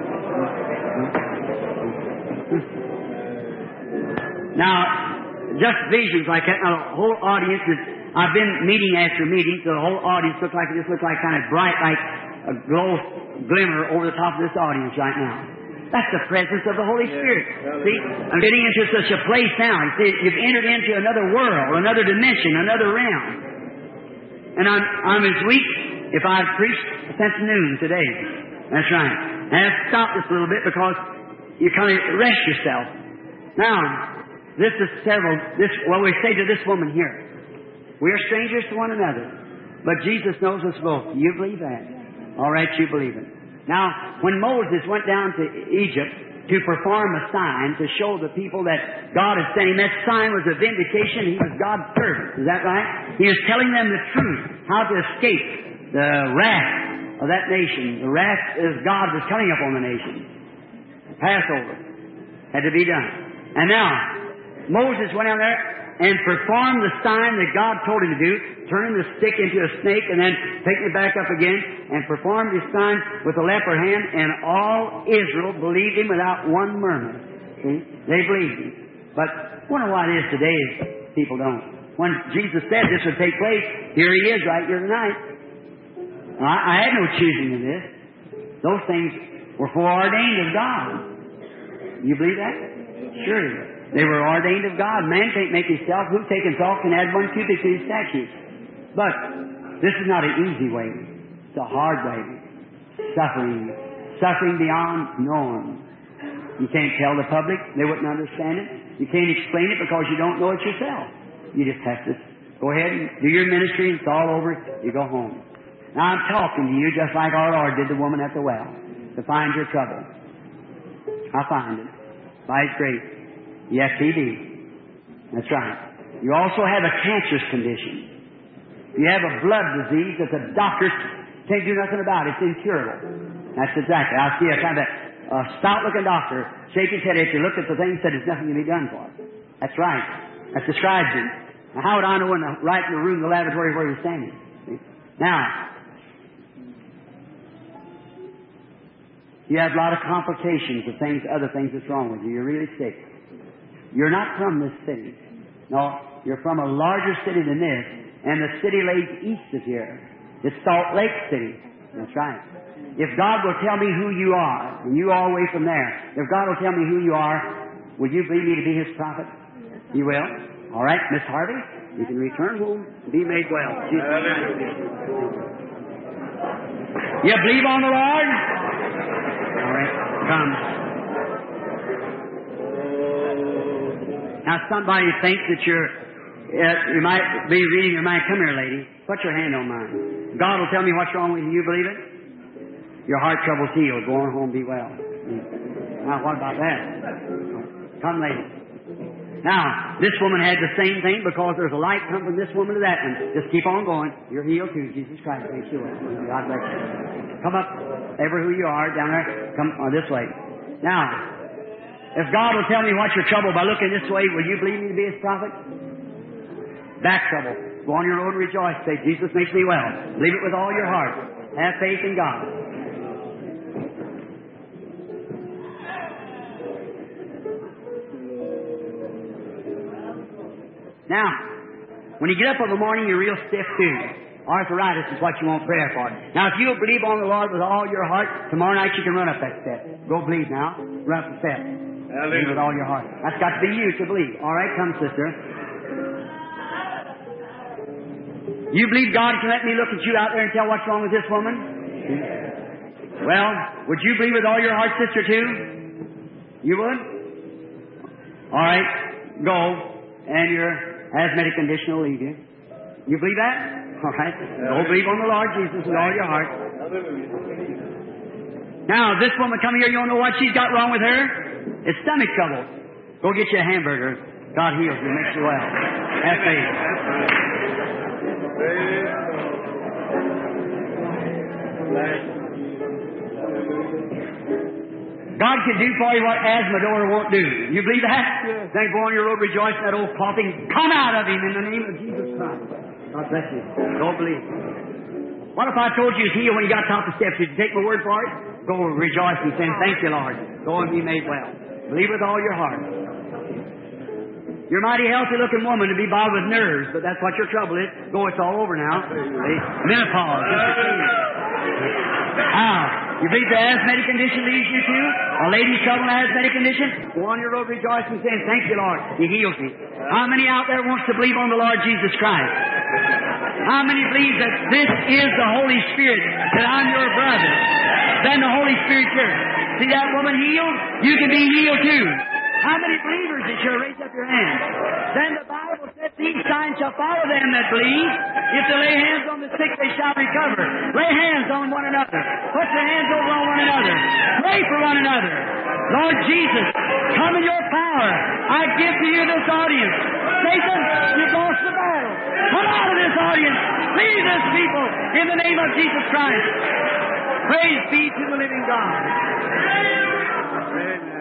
Now, just visions like that. Now, the whole audience is, I've been meeting after meeting, so the whole audience looks like kind of bright, like a glimmer over the top of this audience right now. That's the presence of the Holy Spirit. See, I'm getting into such a place now. See, you've entered into another world, another dimension, another realm. And I'm as weak if I've preached since noon today. That's right. And I've stopped this a little bit because you kind of rest yourself. Now, we say to this woman here, we are strangers to one another, but Jesus knows us both. You believe that? All right, you believe it. Now, when Moses went down to Egypt to perform a sign to show the people that God had sent him, that sign was a vindication. He was God's servant. Is that right? He was telling them the truth, how to escape the wrath of that nation. The wrath as God was coming upon the nation. Passover had to be done. And now, Moses went out there and performed the sign that God told him to do, turning the stick into a snake and then taking it back up again, and performed his sign with the leper hand, and all Israel believed him without one murmur. See? They believed him. But I wonder why it is today people don't. When Jesus said this would take place, here he is right here tonight. I had no choosing in this. Those things were foreordained of God. You believe that? Sure. They were ordained of God. Man can't make himself. Who take himself can add 1 cubit to his statute. But this is not an easy way. It's a hard way. Suffering. Suffering beyond norm. You can't tell the public. They wouldn't understand it. You can't explain it because you don't know it yourself. You just have to go ahead and do your ministry. It's all over. You go home. Now I'm talking to you just like our Lord did the woman at the well to find your trouble. I find it. By His grace. Yes, He did. That's right. You also have a cancerous condition. You have a blood disease that the doctors can't do nothing about. It's incurable. That's exactly. I see a kind of stout-looking doctor shake his head after he looked at the thing and said, there's nothing to be done for it. That's right. That describes him. Now, how would I know right in the room, the laboratory where he was standing? See? Now, you have a lot of complications of things, other things that's wrong with you. You're really sick. You're not from this city. No, you're from a larger city than this, and the city lays east of here. It's Salt Lake City. That's right. If God will tell me who you are, and you all the way from there, if God will tell me who you are, will you believe me to be His prophet? You will? All right, Miss Harvey, you can return home and be made well. You believe on the Lord? All right, come. Now, somebody thinks that you might be reading your mind. Come here, lady. Put your hand on mine. God will tell me what's wrong with you. You believe it? Your heart trouble's healed. Go on home, be well. Now, what about that? Come, lady. Now, this woman had the same thing because there's a light come from this woman to that one. Just keep on going. You're healed too. Jesus Christ makes you well. God bless you. Come up, ever who you are, down there. Come this way. Now, if God will tell me what's your trouble by looking this way, will you believe me to be His prophet? Back trouble. Go on your road and rejoice. Say, Jesus makes me well. Believe it with all your heart. Have faith in God. Now, when you get up in the morning, you're real stiff too. Arthritis is what you want prayer for. Now, if you'll believe on the Lord with all your heart, tomorrow night you can run up that step. Go believe now. Run up the step. Believe with all your heart. That's got to be you to believe. All right, come, sister. You believe God can let me look at you out there and tell what's wrong with this woman? Well, would you believe with all your heart, sister, too? You would? All right, go, and your asthmatic condition will leave you. You believe that? All right. Go believe on the Lord Jesus with all your heart. Now, this woman coming here, you don't know what she's got wrong with her? It's stomach trouble. Go get you a hamburger. God heals you, makes you well. Have faith. God can do for you what Asthma won't do. You believe that? Yes. Then go on your road rejoicing, that old coughing. Come out of him in the name of Jesus Christ. God bless you. Don't believe. What if I told you he's healed when you got to top the steps? Did you take my word for it? Go rejoice and say, thank you, Lord. Go and be made well. Believe with all your heart. You're a mighty healthy-looking woman to be bothered with nerves, but that's what your trouble is. Go, it's all over now. Menopause. You believe the asthmatic condition leads you to? A lady's trouble in asthmatic condition? Go on your road rejoicing and saying, thank you, Lord. He heals me. How many out there wants to believe on the Lord Jesus Christ? How many believe that this is the Holy Spirit, that I'm your brother? Then the Holy Spirit here. See that woman healed? You can be healed too. How many believers is here? Raise up your hand. Then the Bible says, these signs shall follow them that believe. If they lay hands on the sick, they shall recover. Lay hands on one another. Put your hands over on one another. Pray for one another. Lord Jesus, come in your power. I give to you this audience. Satan, you've lost the battle. Come out of this audience. Leave this people in the name of Jesus Christ. Praise be to the living God. Amen.